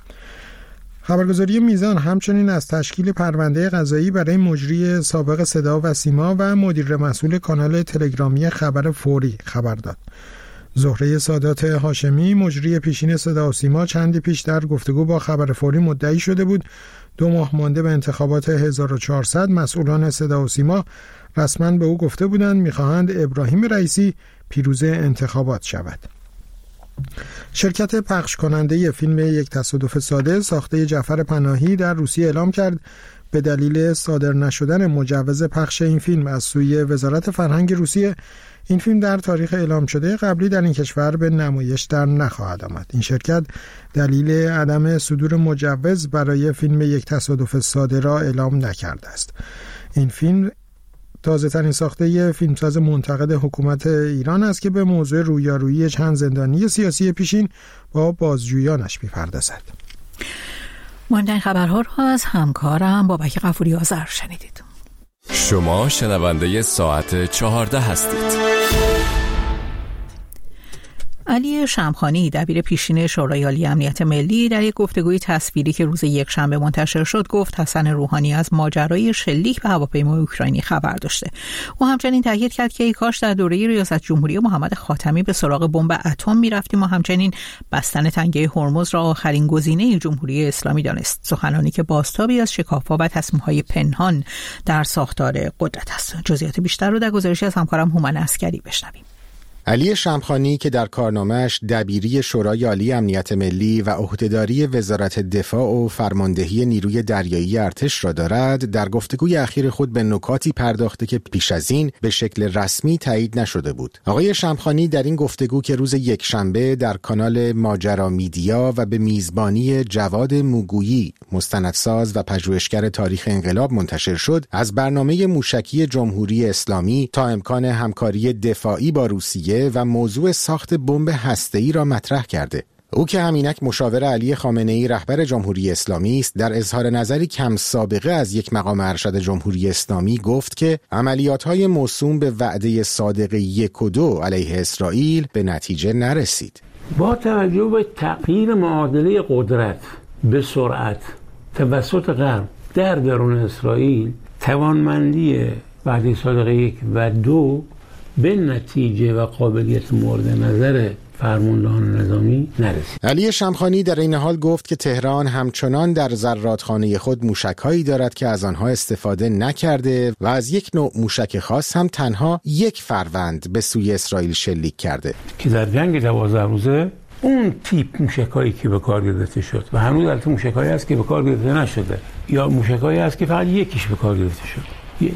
خبرگزاری میزان همچنین از تشکیل پرونده قضایی برای مجری سابق صدا و سیما و مدیر مسئول کانال تلگرامی خبر فوری خبر داد. زهره سادات هاشمی مجری پیشین صدا و سیما چندی پیش در گفتگو با خبر فوری مدعی شده بود 2 ماه مانده به انتخابات 1400 مسئولان صدا و سیما رسما به او گفته بودند می‌خواهند ابراهیم رئیسی پیروز انتخابات شود. شرکت پخش کننده فیلم یک تصادف ساده ساخته جعفر پناهی در روسیه اعلام کرد به دلیل صادر نشدن مجوز پخش این فیلم از سوی وزارت فرهنگ روسیه، این فیلم در تاریخ اعلام شده قبلی در این کشور به نمایش در نخواهد آمد. این شرکت دلیل عدم صدور مجوز برای فیلم یک تصادف ساده را اعلام نکرده است. این فیلم تازه ترین ساخته فیلمساز منتقد حکومت ایران است که به موضوع رویارویی چند زندانی سیاسی پیشین با بازجویانش می‌پردازد. مهمترین خبرها را از همکارم بابک غفوری آذر شنیدید. شما شنونده ساعت 14 هستید. علی شمخانی دبیر پیشین شورای عالی امنیت ملی در یک گفتگوی تصویری که روز یکشنبه منتشر شد گفت حسن روحانی از ماجرای شلیک به هواپیمای اوکراینی خبر داشته. او همچنین تاکید کرد که ای کاش در دوره ریاست جمهوری محمد خاتمی به سراغ بمب اتم می‌رفتیم و همچنین بستن تنگه هرمز را آخرین گزینه جمهوری اسلامی دانست. سخنانی که بازتابی از شکاف‌ها و تصمیم‌های پنهان در ساختار قدرت است. جزئیات بیشتر رو در گزارشی از همکارم هومن عسکری بشنویم. علی شمخانی که در کارنامه‌اش دبیری شورای عالی امنیت ملی و عهدهداری وزارت دفاع و فرماندهی نیروی دریایی ارتش را دارد، در گفتگوی اخیر خود به نکاتی پرداخته که پیش از این به شکل رسمی تایید نشده بود. آقای شمخانی در این گفتگو که روز یکشنبه در کانال ماجرا میدیا و به میزبانی جواد موگویی، مستندساز و پژوهشگر تاریخ انقلاب منتشر شد، از برنامه موشکی جمهوری اسلامی تا امکان همکاری دفاعی با روسیه و موضوع ساخت بمب هسته‌ای را مطرح کرده. او که همینک مشاور علی خامنه‌ای رهبر جمهوری اسلامی است، در اظهار نظری کم سابقه از یک مقام ارشد جمهوری اسلامی گفت که عملیات‌های موسوم به وعده صادق 1 و 2 علیه اسرائیل به نتیجه نرسید. با توجه به تغییر معادله قدرت به سرعت توسط غرب در درون اسرائیل، توانمندی وعده صادق 1 و 2 به نتیجه و قابلیت مورد نظر فرماندهان نظامی نرسید. علی شمخانی در این حال گفت که تهران همچنان در زرادخانه خود موشک‌هایی دارد که از آنها استفاده نکرده و از یک نوع موشک خاص هم تنها 1 فروند به سوی اسرائیل شلیک کرده که در جنگ 12 روزه اون تیپ موشک‌هایی که به کار گرفته شد و هنوز البته موشک‌هایی هست که به کار گرفته نشده یا موشک‌هایی هست که فقط یکیش به کار گرفته شد،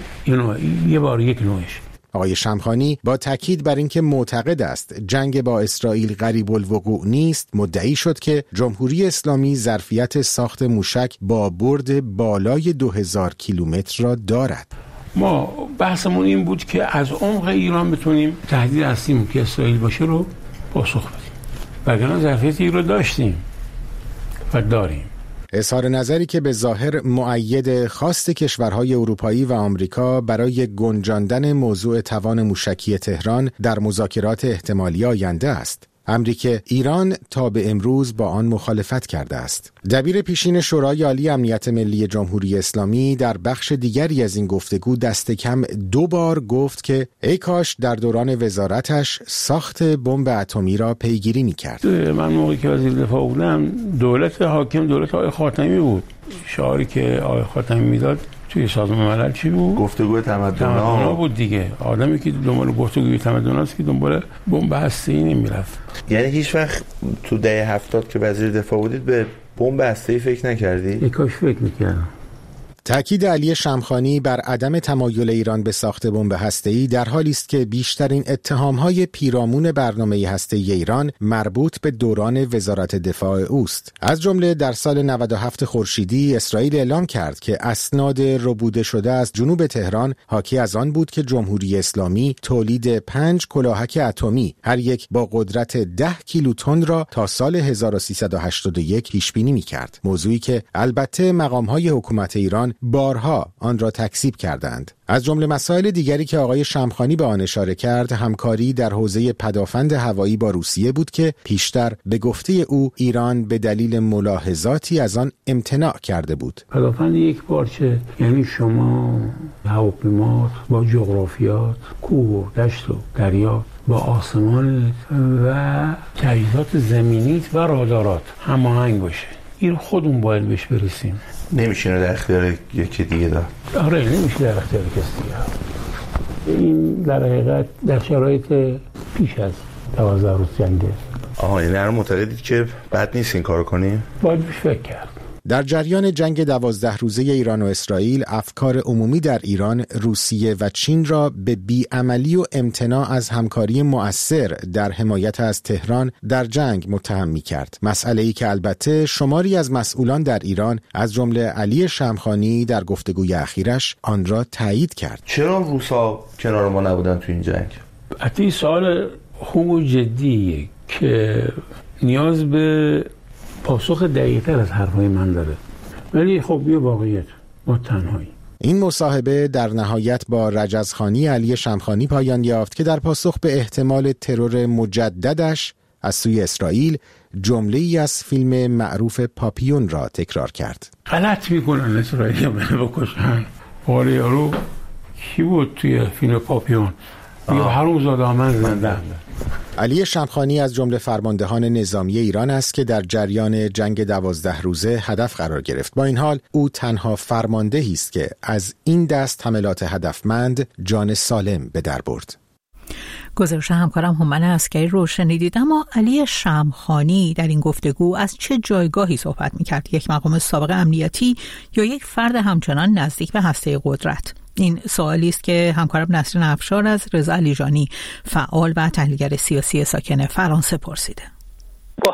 یه بار یک نوعش. آقای شمخانی با تاکید بر اینکه معتقد است جنگ با اسرائیل قریب الوقوع نیست، مدعی شد که جمهوری اسلامی ظرفیت ساخت موشک با برد بالای 2000 کیلومتر را دارد. ما بحثمون این بود که از عمق ایران بتونیم تهدید هستیم که اسرائیل باشه رو پاسخ بدیم. وگرنه ظرفیتی رو داشتیم و داریم. اظهار نظری که به ظاهر مؤید خواست کشورهای اروپایی و آمریکا برای گنجاندن موضوع توان موشکی تهران در مذاکرات احتمالی آینده است. امری که ایران تا به امروز با آن مخالفت کرده است. دبیر پیشین شورای عالی امنیت ملی جمهوری اسلامی در بخش دیگری از این گفتگو دست کم 2 بار گفت که ای کاش در دوران وزارتش ساخت بمب اتمی را پیگیری می‌کرد. من موقعی که وزیر دفاع بودم، دولت حاکم دولت آقای خاتمی بود. شعاری که آقای خاتمی میداد توی سازمان ملل چی بود؟ گفتگو تمدن‌ها بود دیگه. آدمی که دنبال گفتگوی تمدن‌هاست که دنبال بمب هسته‌ای نمیرفت. یعنی هیچ وقت تو دهه 70 که وزیر دفاع بودید به بمب هسته‌ای فکر نکردی؟ یکاش فکر می‌کردم. تأکید علی شمخانی بر عدم تمایل ایران به ساخت بمب هسته‌ای در حالی است که بیشترین اتهام‌های پیرامون برنامه هسته‌ای ایران مربوط به دوران وزارت دفاع اوست. از جمله در سال 97 خورشیدی اسرائیل اعلام کرد که اسناد ربوده شده از جنوب تهران حاکی از آن بود که جمهوری اسلامی تولید 5 کلاهک اتمی هر یک با قدرت 10 کیلوتن را تا سال 1381 پیش بینی می‌کرد. موضوعی که البته مقام‌های حکومت ایران بارها آن را تکذیب کردند. از جمله مسائل دیگری که آقای شمخانی به آن اشاره کرد، همکاری در حوزه پدافند هوایی با روسیه بود که پیشتر به گفته او ایران به دلیل ملاحظاتی از آن امتناع کرده بود. پدافند یک پارچه، یعنی شما هواپیماات با جغرافیات، کوه و دشت و دریا، با آسمان و تجهیزات زمینیت و رادارات هماهنگ باشه. این خودمون باید بهش برسیم. نمیشه در اختیار یکی دیگه داد. آره نمیشه در اختیار کسی دیگه. این در حقیقت در شرایط پیش از 12 روز جنگه. یعنی معتقدید که بد نیست این کارو کنیم؟ باید بهش فکر کرد. در جریان جنگ 12 روزه ایران و اسرائیل، افکار عمومی در ایران روسیه و چین را به بیعملی و امتناع از همکاری مؤثر در حمایت از تهران در جنگ متهم می‌کرد. مسئله‌ای که البته شماری از مسئولان در ایران از جمله علی شمخانی در گفتگوی اخیرش آن را تایید کرد. چرا روسا کنار ما نبودن تو این جنگ؟ حتی سوال خوب و جدیه که نیاز به پاسخ دقیق‌تر از حرفای من داره، ولی خب یه واقعیت، ما تنهایی. این مصاحبه در نهایت با رجزخانی علی شمخانی پایان یافت که در پاسخ به احتمال ترور مجددش از سوی اسرائیل جمله‌ای از فیلم معروف پاپیون را تکرار کرد. غلط میکنن اسرائیل منو بکشن. حالا یارو کی بود توی فیلم پاپیون؟ یا حرومزاده من زنده. علی شمخانی از جمله فرماندهان نظامی ایران است که در جریان جنگ 12 روزه هدف قرار گرفت. با این حال او تنها فرماندهی است که از این دست حملات هدفمند جان سالم به در برد. گزارش همکارم هومن عسکری رو شنیدید. اما علی شمخانی در این گفتگو از چه جایگاهی صحبت می‌کرد؟ یک مقام سابق امنیتی یا یک فرد همچنان نزدیک به هسته قدرت؟ این سوالی است که همکارم نسرین افشار از رضا علیجانی، فعال و تحلیلگر سیاسی ساکن فرانسه پرسیده. با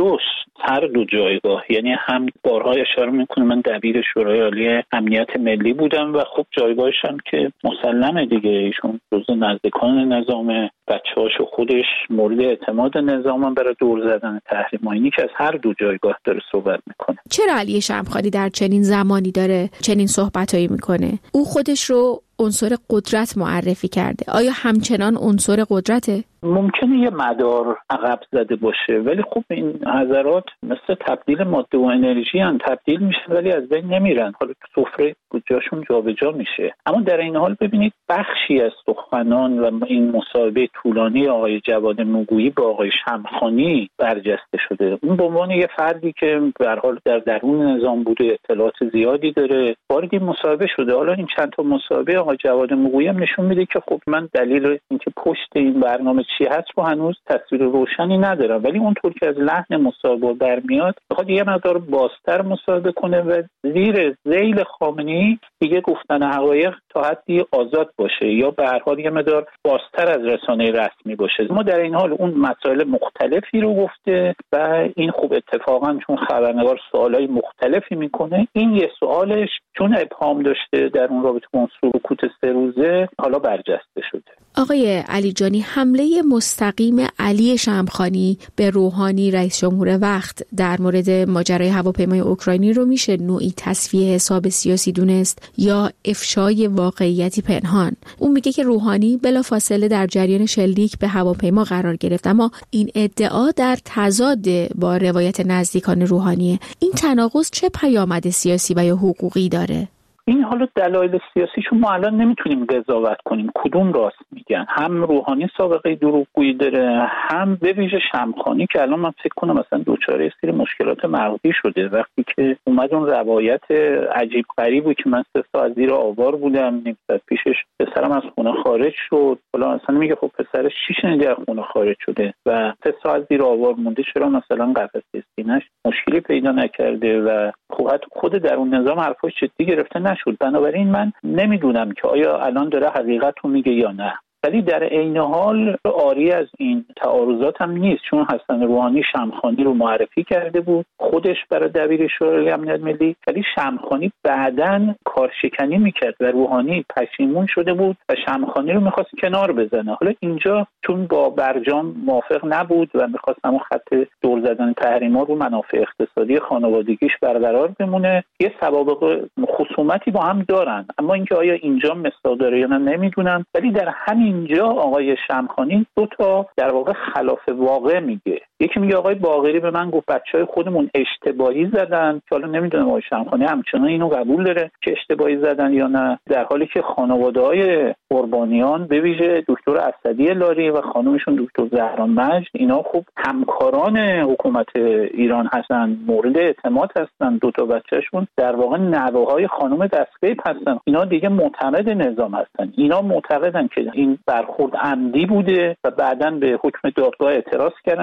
هر دو جایگاه، یعنی هم بارها اشاره میکنه من دبیر شورای عالی امنیت ملی بودم و خب جایگاهش هم که مسلمه دیگه، ایشون جزو نزدیکان نظام، بچه‌هاشو خودش مورد اعتماد نظام برای دور زدن تحریم‌ها، که از هر دو جایگاه داره صحبت میکنه. چرا علی شمخانی در چنین زمانی داره چنین صحبتایی میکنه؟ او خودش رو عنصر قدرت معرفی کرده. آیا همچنان عنصر قدرته؟ ممکنه یه مدار عقب زده باشه، ولی خب این حضرات مثل تبدیل ماده و انرژی هم تبدیل میشه ولی از بین نمیرن. حالا سفره جاشون جابجا میشه. اما در این حال ببینید بخشی از سخنان و این مصاحبه طولانی آقای جواد موگویی با آقای شمخانی برجسته شده. اون به عنوان یه فردی که به هر حال در درون نظام بوده، اطلاعات زیادی داره، وارد این مصاحبه شده. حالا این چند تا مصاحبه آقای جواد موگویی هم نشون میده که خب من دلیل اینکه پشت این برنامه چی هست رو هنوز تصویر روشنی ندارم، ولی اونطور که از لحن مصاحبه برمیاد بخواد یه مقدار بازتر مصاحبه کنه و زیر ذیل خامنه‌ای دیگه گفتن حقایق تا حدی آزاد باشه یا به هر حال یه مقدار بازتر از رسانه رسمی باشه. ما در این حال اون مسائل مختلفی رو گفته و این خوب اتفاقا چون خبرنگار سوالای مختلفی میکنه، این یه سوالش چون ابهام داشته در اون رابطه با سکوت 3 روزه حالا برجسته شده. آقای علیجانی، حمله مستقیم علی شمخانی به روحانی رئیس جمهور وقت در مورد ماجرای هواپیمای اوکراینی رو میشه نوعی تصفیه حساب سیاسی دونست یا افشای واقعیتی پنهان؟ اون میگه که روحانی بلافاصله در جریان شلیک به هواپیما قرار گرفت، اما این ادعا در تضاد با روایت نزدیکان روحانیه. این تناقض چه پیامد سیاسی و یا حقوقی داره؟ این حالا دلایل سیاسیشون ما الان نمیتونیم قضاوت کنیم کدوم راست میگن. هم روحانی سابقه دروغگویی داره، هم به ویژه شمخانی که الان من فکر کنم مثلا دوچاره سری مشکلات مغزی شده. وقتی که اومد اون روایت عجیب غریبی که من 3 ساعت زیر آوار بودم، نیم ساعت پیشش پسرم از خونه خارج شد، حالا مثلا میگه خب پسرش 6 نیمه از خونه خارج شده و 3 ساعت زیر آوار مونده، چرا مثلا قفسه سینه‌اش مشکلی پیدا نکرده و خود در اون نظام حرفاش جدی گرفته نشد. بنابراین من نمیدونم که آیا الان داره حقیقت رو میگه یا نه، ولی در عین حال عاری از این تعارضات هم نیست، چون حسن روحانی شمخانی رو معرفی کرده بود خودش برای دبیر شورای امنیت ملی، ولی شمخانی بعداً کارشکنی میکرد و روحانی پشیمون شده بود و شمخانی رو میخواست کنار بزنه. حالا اینجا چون با برجام موافق نبود و میخواست همون خط دور زدن تحریما رو منافع اقتصادی خانوادگیش برقرار بمونه، یه سوابق خصومتی با هم دارن. اما اینکه آیا اینجا مثال داره یا نه نمیدونم، ولی در همین اینجا آقای شمخانی 2 تا در واقع خلاف واقع میگه. یکی میگه آقای باقری به من گفت بچهای خودمون اشتباهی زدن، که حالا نمیدونم آقای شمخانی همچنان اینو قبول داره که اشتباهی زدن یا نه، در حالی که خانواده‌های قربانیان به ویژه دکتر اسدی لاری و خانومشون دکتر زهرا مجد اینا خوب همکاران حکومت ایران هستن، مورد اعتماد هستن، 2 تا بچه‌شون در واقع نوه‌های خانم دستگیب هستن، اینا دیگه معتمد نظام هستن، اینا معتقدن که این برخورد عمدی بوده و بعداً به حکم دادگاه اعتراض کردن که چرا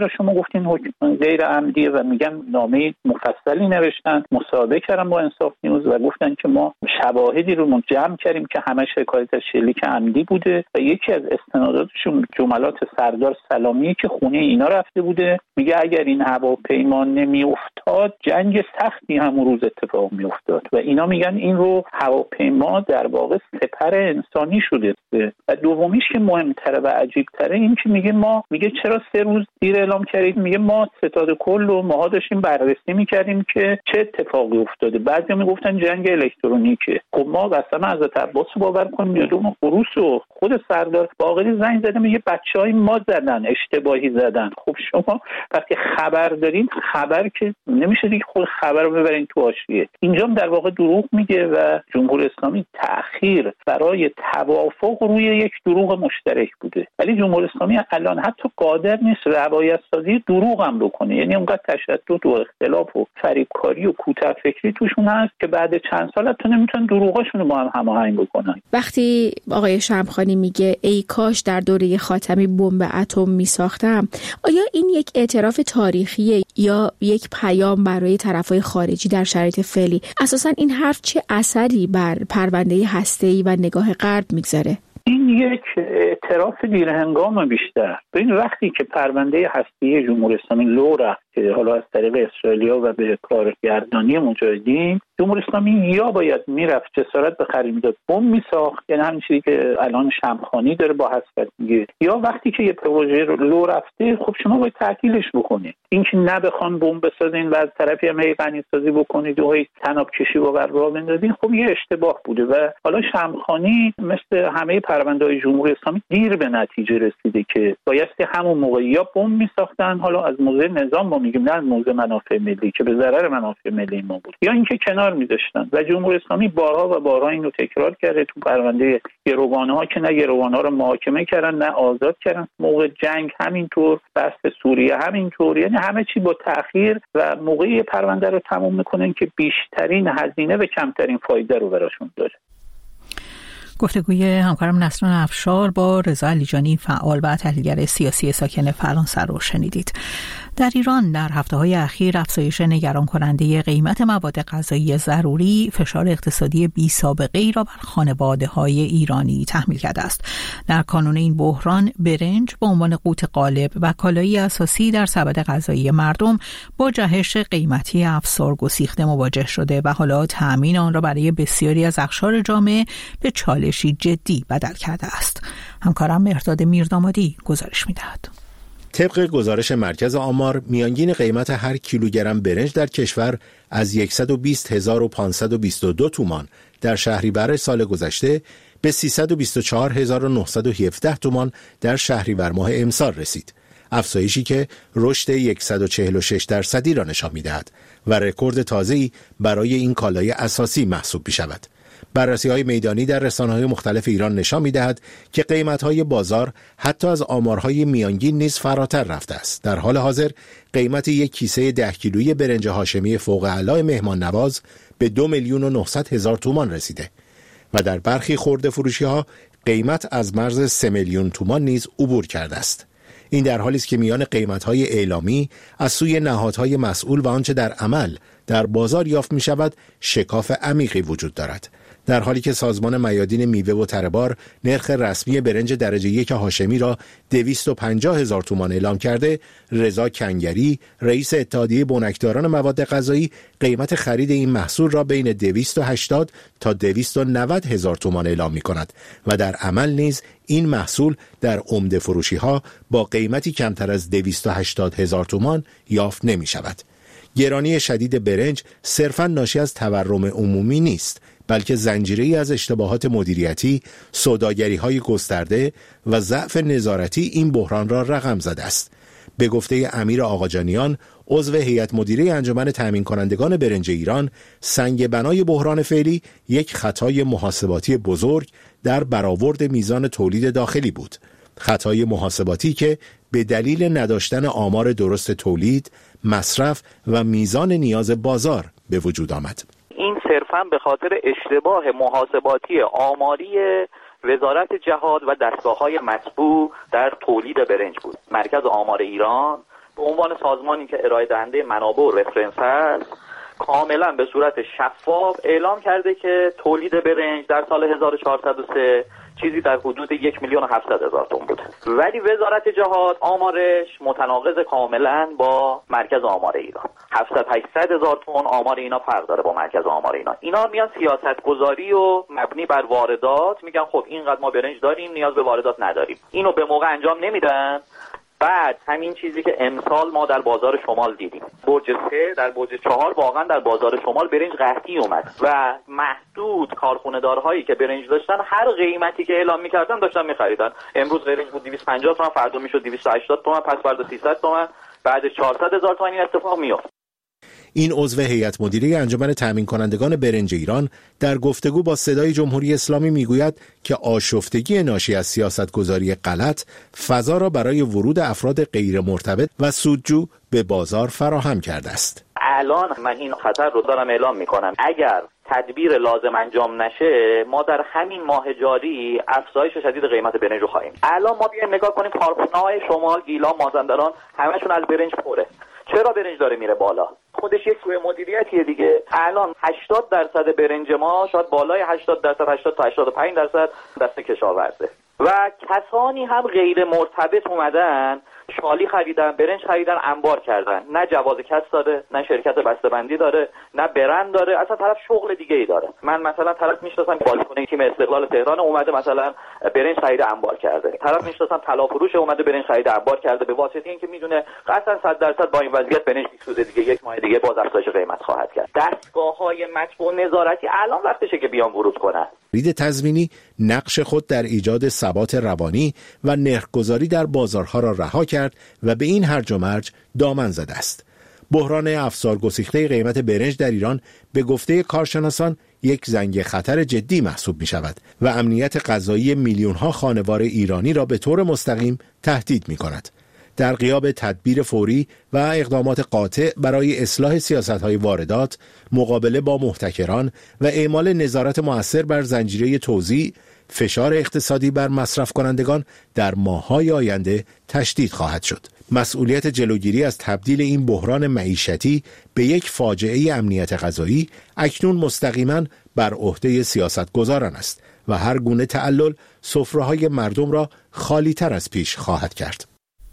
چرا شما گفتین حکم غیر عمدیه و میگن نامه مفصلی نوشتن، مصاحبه کردن با انصاف نیوز و گفتن که ما شواهدی رو جمع کردیم که همش حکایت از شلیک عمدی بوده و یکی از استناداتشون جملات سردار سلامی که خونه اینا رفته بوده، میگه اگر این هواپیما نمیافتاد جنگ سختی همون روز اتفاق میافتاد و اینا میگن این رو هواپیما در واقع سپر انسانی شده. و دومیش که مهمتره و عجیبتره این که میگه چرا 3 روز دیر اعلام کردید؟ میگه ما ستاد کل و ماها داشتیم بررسی میکردیم که چه اتفاقی افتاده. بعضی میگفتن جنگ الکترونیکه. خب ما قسم حضرت عباس رو باور کنیم یا دوم خروس و خود سردار باقری زنگ زده میگه بچهای ما زدن، اشتباهی زدن. خب شما وقتی خبر دارین، خبر که نمیشه دیگه خود خبر رو ببرین تو حاشیه. اینجا در واقع دروغ میگه و جمهوری اسلامی تأخیر برای توافق روی یک دروغ مشترک بوده. ولی جمهوری اسلامی الان حتی قادر نیست روایت سازی دروغ هم بکنه. یعنی اونقدر تشدد و اختلاف و فریبکاری و کوته فکری توشون هست که بعد چند سال حتی نمیتونن دروغاشون رو با هم هماهنگ بکنن. وقتی آقای شمخانی میگه ای کاش در دوره خاتمی بمب اتم میساختم، آیا این یک اعتراف تاریخیه یا یک پیام برای طرفای خارجی در شرایط فعلی؟ اساساً این حرف چه اثری بر پرونده هسته‌ای و نگاه غرب میگذاره؟ این یک اعتراف دیرهنگام بیشتر. ببین وقتی که پرونده هسته‌ای جمهوری اسلامی لو رفت که حالا از طریق اسرائیلیا و به کارگردانی مجاهدین، جمهوری اسلامی یا باید میرفت جسارت به خرج میداد بمب میساخت، یعنی همین چیزی که الان شمخانی داره با حسرت میگه، یا وقتی که یه پروژه لو رفته خب شما باید تعطیلش بکنید. اینکه نبخوان بمب بسازین و از طرفی هم غنی سازی بکنید و تناب کشی و راه بندازین، خب یه اشتباه بوده و حالا شمخانی مثل همه پرونده‌های جمهوری اسلامی دیر به نتیجه رسیده که بایستی همون موقع یا بمب میساختن، حالا از موضع نظام ما میگیم نه از موضع منافع ملی که به ضرر منافع ملی ما بود، یا اینکه کنار میذاشتن. و جمهوری اسلامی بارها و بارها اینو تکرار کرده تو پرونده گروگان‌ها که نه گروگان‌ها رو محاکمه کردن نه آزاد کردن، موقع جنگ همینطور، بحث سوریه همینطور، یعنی همه چی با تأخیر و موقعی پرونده رو تموم میکنن که بیشترین هزینه و کمترین فایده رو براشون داره. گفتگوی همکارم نسرین افشار با رضا علیجانی فعال و تحلیلگر سیاسی ساکن فرانسه رو شنیدید. در ایران در هفته‌های اخیر افزایش نگران کننده قیمت مواد غذایی ضروری فشار اقتصادی بی سابقه ای را بر خانواده‌های ایرانی تحمیل کرده است. در کانون این بحران برنج به عنوان قوت غالب و کالایی اساسی در سبد غذایی مردم با جهش قیمتی افسار گسیخته مواجه شده و حالا تأمین آن را برای بسیاری از اقشار جامعه به چالشی جدی بدل کرده است. همکارم مهرداد میردامادی گزارش می‌دهد. طبق گزارش مرکز آمار، میانگین قیمت هر کیلوگرم برنج در کشور از 120,522 تومان در شهریور سال گذشته به 324,917 تومان در شهریور ماه امسال رسید. افزایشی که رشد 146% را نشان می‌دهد و رکورد تازه‌ای برای این کالای اساسی محسوب می‌شود. بررسی‌های میدانی در رسانه‌های مختلف ایران نشان می‌دهد که قیمت‌های بازار حتی از آمارهای میانگین نیز فراتر رفته است. در حال حاضر قیمت یک کیسه 10 کیلویی برنج هاشمی فوق‌العاده مهمان نواز به 2,900,000 تومان رسیده و در برخی خرده فروشی‌ها قیمت از مرز 3 میلیون تومان نیز عبور کرده است. این در حالی است که میان قیمت‌های اعلامی از سوی نهادهای مسئول و آنچه در عمل در بازار یافت می‌شود شکاف عمیقی وجود دارد. در حالی که سازمان میادین میوه و تره‌بار نرخ رسمی برنج درجه 1 هاشمی را 250,000 تومان اعلام کرده، رضا کنگری رئیس اتحادیه بنکداران مواد غذایی قیمت خرید این محصول را بین 280 تا 290,000 تومان اعلام می‌کند و در عمل نیز این محصول در عمده فروشی‌ها با قیمتی کمتر از 280,000 تومان یافت نمی‌شود. گرانی شدید برنج صرفاً ناشی از تورم عمومی نیست، بلکه زنجیره‌ای از اشتباهات مدیریتی، سوداگری‌های گسترده و ضعف نظارتی این بحران را رقم زده است. به گفته امیر آقاجانیان، عضو هیئت مدیره انجمن تامین کنندگان برنج ایران، سنگ بنای بحران فعلی یک خطای محاسباتی بزرگ در برآورد میزان تولید داخلی بود. خطای محاسباتی که به دلیل نداشتن آمار درست تولید، مصرف و میزان نیاز بازار به وجود آمد. این صرفاً به خاطر اشتباه محاسباتی آماری وزارت جهاد و دستگاه‌های مطبوع در تولید برنج بود. مرکز آمار ایران به عنوان سازمانی که ارائه دهنده منابع و رفرنس هست کاملا به صورت شفاف اعلام کرده که تولید برنج در سال 1403 چیزی در حدود 1,700,000 تن بوده، ولی وزارت جهاد آمارش متناقض کاملا با مرکز آمار ایران. 700-800,000 تن آمار اینا فرق داره با مرکز آمار اینا میان سیاست گذاری و مبنی بر واردات میگن خب اینقدر ما برنج داریم نیاز به واردات نداریم، اینو به موقع انجام نمیدن. بعد همین چیزی که امسال ما در بازار شمال دیدیم، برج 3 در برج 4 واقعا در بازار شمال برنج قحطی اومد و محدود کارخونه دارهایی که برنج داشتن هر قیمتی که اعلام میکردن داشتن میخریدن. امروز برنج بود 250 تومن، فردا میشد 280 تومن، پس فردا 300 تومن، بعد 400,000 تومن این اتفاق میفته. این عضو هیئت مدیره انجمن تامین کنندگان برنج ایران در گفتگو با صدای جمهوری اسلامی میگوید که آشفتگی ناشی از سیاستگذاری غلط فضا را برای ورود افراد غیر مرتبط و سودجو به بازار فراهم کرده است. الان من این خطر رو دارم اعلام میکنم، اگر تدبیر لازم انجام نشه ما در همین ماه جاری افزایش شدید قیمت برنج رو خواهیم. الان ما بیایم نگاه کنیم کارخونه‌های شمال، گیلان، مازندران همشون از برنج پره. چرا برنج داره میره بالا؟ خودش یک سوء مدیریتیه دیگه. الان 80% برنج ما شاید بالای 80%، 80 تا 85% دست کشاورزه و کسانی هم غیر مرتبط اومدن شالی خریدن، برنج خریدن، انبار کردن. نه جواز کسب داره، نه شرکت بسته‌بندی داره، نه برند داره، اصلا طرف شغل دیگه ای داره. من مثلا طرف میشناسم بازیکن تیم استقلال تهران اومده مثلا برنج خرید انبار کرده، طرف میشناسم طلا فروش اومده برنج خرید انبار کرده، به واسطه اینکه میدونه قطعا 100% با این وضعیت برنج میسوزه دیگه، یک ماه دیگه باز افزایش قیمت خواهد کرد. دستگاه‌های مطبوع نظارتی الان وقتشه که بیان ورود کنن. خرید تضمینی نقش خود در ایجاد ثبات روانی و نرخ‌گذاری در بازارها را رها کرد و به این هرج و مرج دامن زده است. بحران افزار گسیخته قیمت برنج در ایران به گفته کارشناسان یک زنگ خطر جدی محسوب می شود و امنیت غذایی میلیون‌ها خانوار ایرانی را به طور مستقیم تهدید می کند. در غیاب تدبیر فوری و اقدامات قاطع برای اصلاح سیاست‌های واردات، مقابله با محتکران و اعمال نظارت مؤثر بر زنجیره توزیع، فشار اقتصادی بر مصرف کنندگان در ماه‌های آینده تشدید خواهد شد. مسئولیت جلوگیری از تبدیل این بحران معیشتی به یک فاجعه امنیت غذایی اکنون مستقیما بر عهده سیاستگزاران است و هر گونه تعلل سفره‌های مردم را خالی‌تر از پیش خواهد کرد.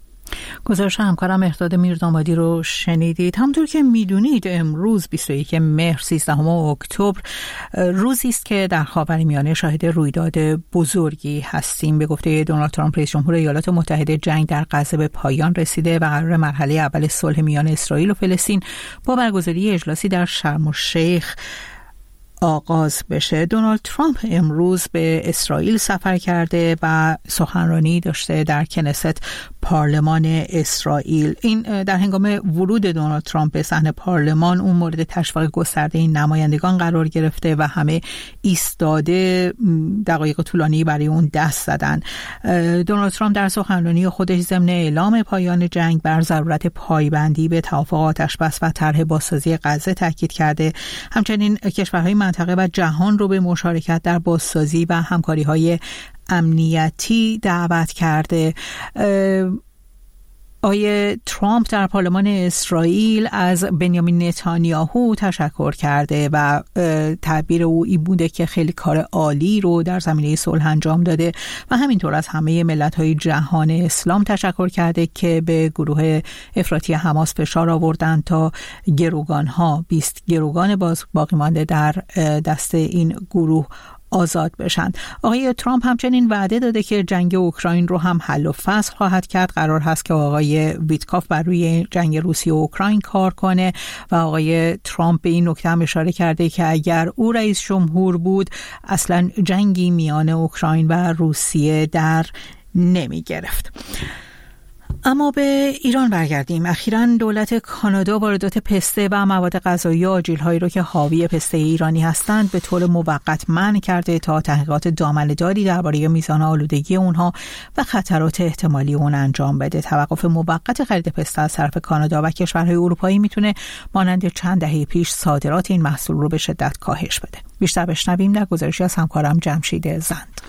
گزارش همکارم مهرداد میردامادی رو شنیدید. همونطور که میدونید امروز 21 مهر 13 اکتبر روزی است که در خاورمیانه شاهد رویداد بزرگی هستیم. به گفته دونالد ترامپ رئیس جمهور ایالات متحده جنگ در غزه به پایان رسیده و قرار مرحله اول صلح میان اسرائیل و فلسطین با برگزاری اجلاسی در شرم الشیخ آغاز بشه. دونالد ترامپ امروز به اسرائیل سفر کرده و سخنرانی داشته در کنست پارلمان اسرائیل. این در هنگام ورود دونالد ترامپ به صحنه پارلمان اون مورد تشویق گسترده این نمایندگان قرار گرفته و همه ایستاده دقایق طولانی برای اون دست زدن. دونالد ترامپ در سخنرانی خودش ضمن اعلام پایان جنگ بر ضرورت پایبندی به توافق آتشبس و طرح بازسازی غزه تاکید کرده. همچنین کشورهای منطقه و جهان رو به مشارکت در بازسازی و همکاری‌های امنیتی دعوت کرده. آقای ترامپ در پارلمان اسرائیل از بنیامین نتانیاهو تشکر کرده و تعبیر او این بوده که خیلی کار عالی رو در زمینه صلح انجام داده و همینطور از همه ملت‌های جهان اسلام تشکر کرده که به گروه افراطی حماس فشار آوردن تا گروگان‌ها 20 گروگان باقی مانده در دست این گروه آزاد بشن. آقای ترامپ همچنین وعده داده که جنگ اوکراین رو هم حل و فصل خواهد کرد. قرار هست که آقای ویتکاف بر روی جنگ روسیه و اوکراین کار کنه و آقای ترامپ به این نکته هم اشاره کرده که اگر او رئیس جمهور بود اصلا جنگی میان اوکراین و روسیه در نمی گرفت. اما به ایران برگردیم. اخیراً دولت کانادا واردات پسته و مواد غذایی و آجیل‌هایی رو که حاوی پسته ایرانی هستند به طور موقت منع کرده تا تحقیقات دامنه‌داری درباره میزان آلودگی اونها و خطرات احتمالی اون انجام بده. توقف موقت خرید پسته از طرف کانادا و کشورهای اروپایی میتونه مانند چند دهه پیش صادرات این محصول رو به شدت کاهش بده. بیشتر بشنویم در گزارشی از همکارم جمشید زند.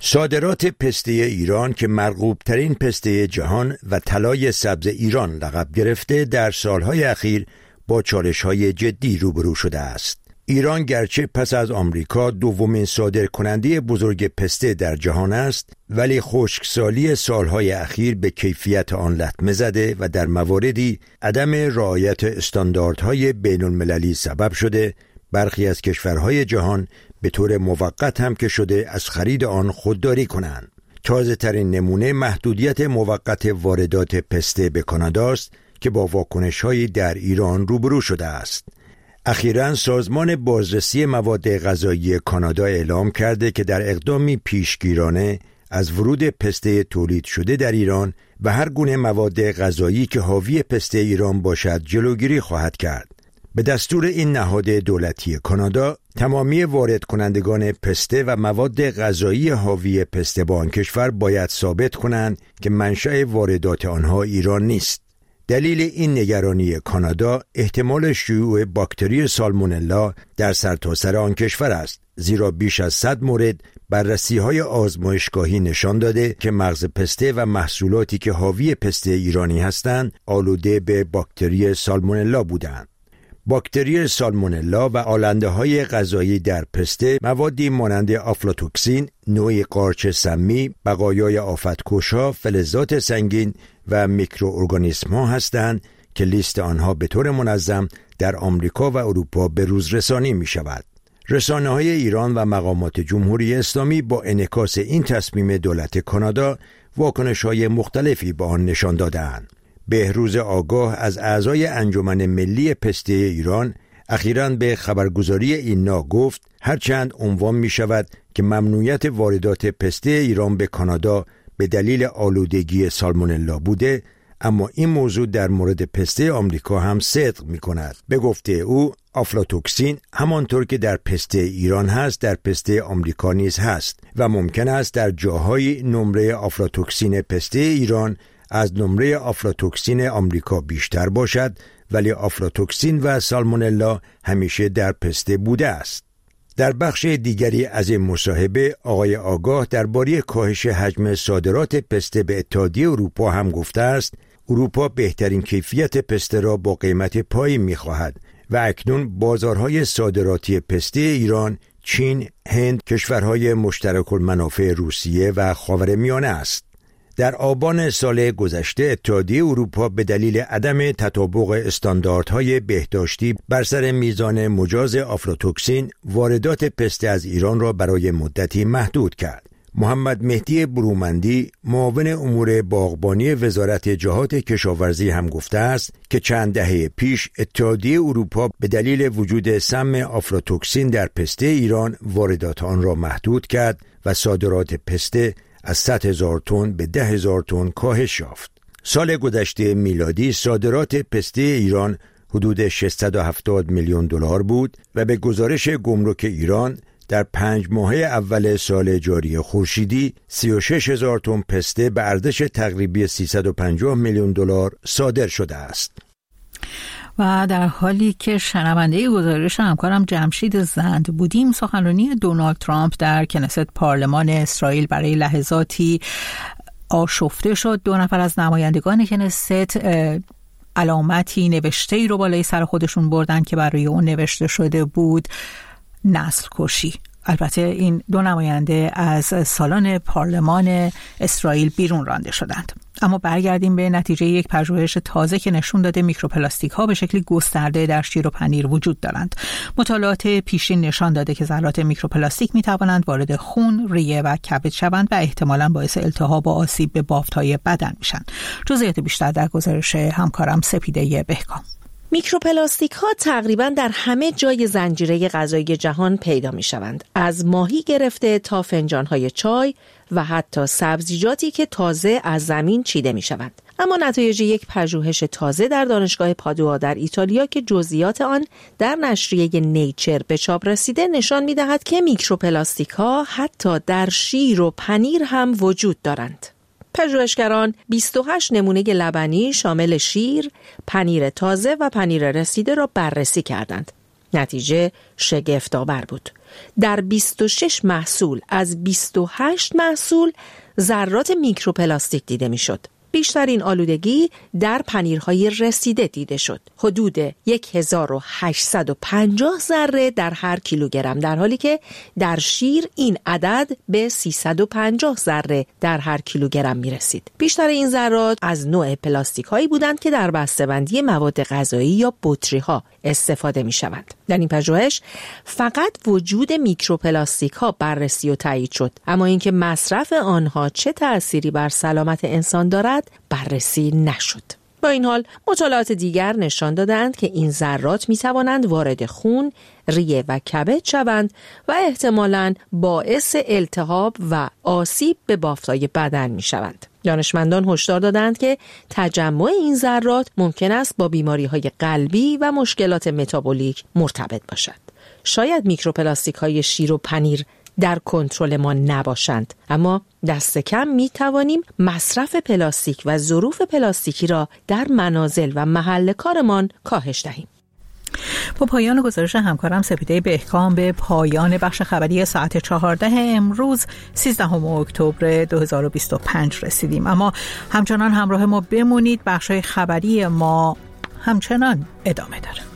صادرات پسته ایران که مرغوب ترین پسته جهان و طلای سبز ایران لقب گرفته در سالهای اخیر با چالش‌های جدی روبرو شده است. ایران گرچه پس از آمریکا دومین صادرکننده بزرگ پسته در جهان است، ولی خشکسالی سالهای اخیر به کیفیت آن لطمه زده و در مواردی عدم رعایت استانداردهای بین‌المللی سبب شده برخی از کشورهای جهان به طور موقت هم که شده از خرید آن خودداری کنند. تازه ترین نمونه محدودیت موقت واردات پسته به کانادا است که با واکنش‌هایی در ایران روبرو شده است. اخیراً سازمان بازرسی مواد غذایی کانادا اعلام کرده که در اقدامی پیشگیرانه از ورود پسته تولید شده در ایران و هر گونه مواد غذایی که حاوی پسته ایران باشد جلوگیری خواهد کرد. به دستور این نهاد دولتی کانادا، تمامی وارد کنندگان پسته و مواد غذایی حاوی پسته با آن کشور باید ثابت کنند که منشأ واردات آنها ایران نیست. دلیل این نگرانی کانادا احتمال شیوع باکتری سالمونلا در سرتاسر آن کشور است، زیرا بیش از 100 مورد بررسی‌های آزمایشگاهی نشان داده که مغز پسته و محصولاتی که حاوی پسته ایرانی هستند آلوده به باکتری سالمونلا بودند. باکتری سالمونلا و آلنده‌های غذایی در پسته موادی مانند آفلاتوکسین، نوعی قارچ سمی، بقایای آفت‌کش‌ها، فلزات سنگین و میکروارگانیسم‌ها هستند که لیست آنها به طور منظم در آمریکا و اروپا به روز رسانی می‌شود. رسانه‌های ایران و مقامات جمهوری اسلامی با انعکاس این تصمیم دولت کانادا واکنش‌های مختلفی به آن نشان داده‌اند. بهروز آگاه از اعضای انجمن ملی پسته ایران اخیراً به خبرگزاری اینا گفت هرچند عنوان می شود که ممنوعیت واردات پسته ایران به کانادا به دلیل آلودگی سالمونلا بوده، اما این موضوع در مورد پسته آمریکا هم صدق می کند. به گفته او آفلاتوکسین همانطور که در پسته ایران هست در پسته آمریکا نیز هست و ممکن است در جاهای نمره آفلاتوکسین پسته ایران از نمره آفلاتوکسین آمریکا بیشتر باشد، ولی آفلاتوکسین و سالمونلا همیشه در پسته بوده است. در بخش دیگری از این مصاحبه آقای آگاه درباره کاهش حجم صادرات پسته به اتحادیه اروپا هم گفته است اروپا بهترین کیفیت پسته را با قیمت پایین می‌خواهد و اکنون بازارهای صادراتی پسته ایران چین، هند، کشورهای مشترک المنافع روسیه و خاورمیانه است. در آبان سال گذشته اتحادیه اروپا به دلیل عدم تطابق استانداردهای بهداشتی بر سر میزان مجاز آفلاتوکسین واردات پسته از ایران را برای مدتی محدود کرد. محمد مهدی برومندی معاون امور باغبانی وزارت جهات کشاورزی هم گفته است که چند دهه پیش اتحادیه اروپا به دلیل وجود سم آفلاتوکسین در پسته ایران واردات آن را محدود کرد و صادرات پسته از 100,000 تن به 10,000 تن کاهش یافت. سال گذشته میلادی صادرات پسته ایران حدود 670 میلیون دلار بود و به گزارش گمرک ایران در 5 ماهه اول سال جاری خورشیدی 36,000 تن پسته به ارزش تقریبی 350 میلیون دلار صادر شده است. و در حالی که شنونده گزارش همکارم جمشید زند بودیم، سخنرانی دونالد ترامپ در کنست پارلمان اسرائیل برای لحظاتی آشفته شد. 2 نفر از نمایندگان کنست علامتی نوشته‌ای رو بالای سر خودشون بردن که برای اون نوشته شده بود نسل کشی. البته این 2 نماینده از سالن پارلمان اسرائیل بیرون رانده شدند. اما برگردیم به نتیجه یک پژوهش تازه که نشون داده میکروپلاستیک ها به شکلی گسترده در شیر و پنیر وجود دارند. مطالعات پیشین نشان داده که ذرات میکروپلاستیک می توانند وارد خون، ریه و کبد شوند و احتمالاً باعث التهاب و آسیب به بافت‌های بدن میشن. جزئیات بیشتر در گزارش همکارم سپیده بهکام. میکروپلاستیک ها تقریباً در همه جای زنجیره غذایی جهان پیدا می شوند. از ماهی گرفته تا فنجان های چای و حتی سبزیجاتی که تازه از زمین چیده می شوند. اما نتایج یک پژوهش تازه در دانشگاه پادوا در ایتالیا که جزئیات آن در نشریه نیچر به چاپ رسیده نشان می دهد که میکروپلاستیک ها حتی در شیر و پنیر هم وجود دارند. پژوهشگران 28 نمونه لبنی شامل شیر، پنیر تازه و پنیر رسیده را بررسی کردند. نتیجه شگفت‌آور بود. در 26 محصول از 28 محصول ذرات میکروپلاستیک دیده میشد. بیشترین آلودگی در پنیرهای رسیده دیده شد. حدود 1850 ذره در هر کیلوگرم، در حالی که در شیر این عدد به 350 ذره در هر کیلوگرم می رسید. بیشتر این ذرات از نوع پلاستیک هایی بودند که در بسته‌بندی مواد غذایی یا بطری ها استفاده می شوند. در این پژوهش فقط وجود میکروپلاستیک ها بررسی و تایید شد، اما اینکه مصرف آنها چه تأثیری بر سلامت انسان دارد بررسی نشد. با این حال مطالعات دیگر نشان دادند که این ذرات می توانند وارد خون، ریه و کبد شوند و احتمالاً باعث التهاب و آسیب به بافت‌های بدن می شوند. دانشمندان هشدار دادند که تجمع این ذرات ممکن است با بیماری‌های قلبی و مشکلات متابولیک مرتبط باشد. شاید میکروپلاستیک‌های شیر و پنیر در کنترل ما نباشند، اما دست کم می توانیم مصرف پلاستیک و ظروف پلاستیکی را در منازل و محل کارمان کاهش دهیم. با پایان گزارش همکارم سپیده بهکام به پایان بخش خبری ساعت 14 امروز 13 اکتبر 2025 رسیدیم، اما همچنان همراه ما بمونید. بخش خبری ما همچنان ادامه داره.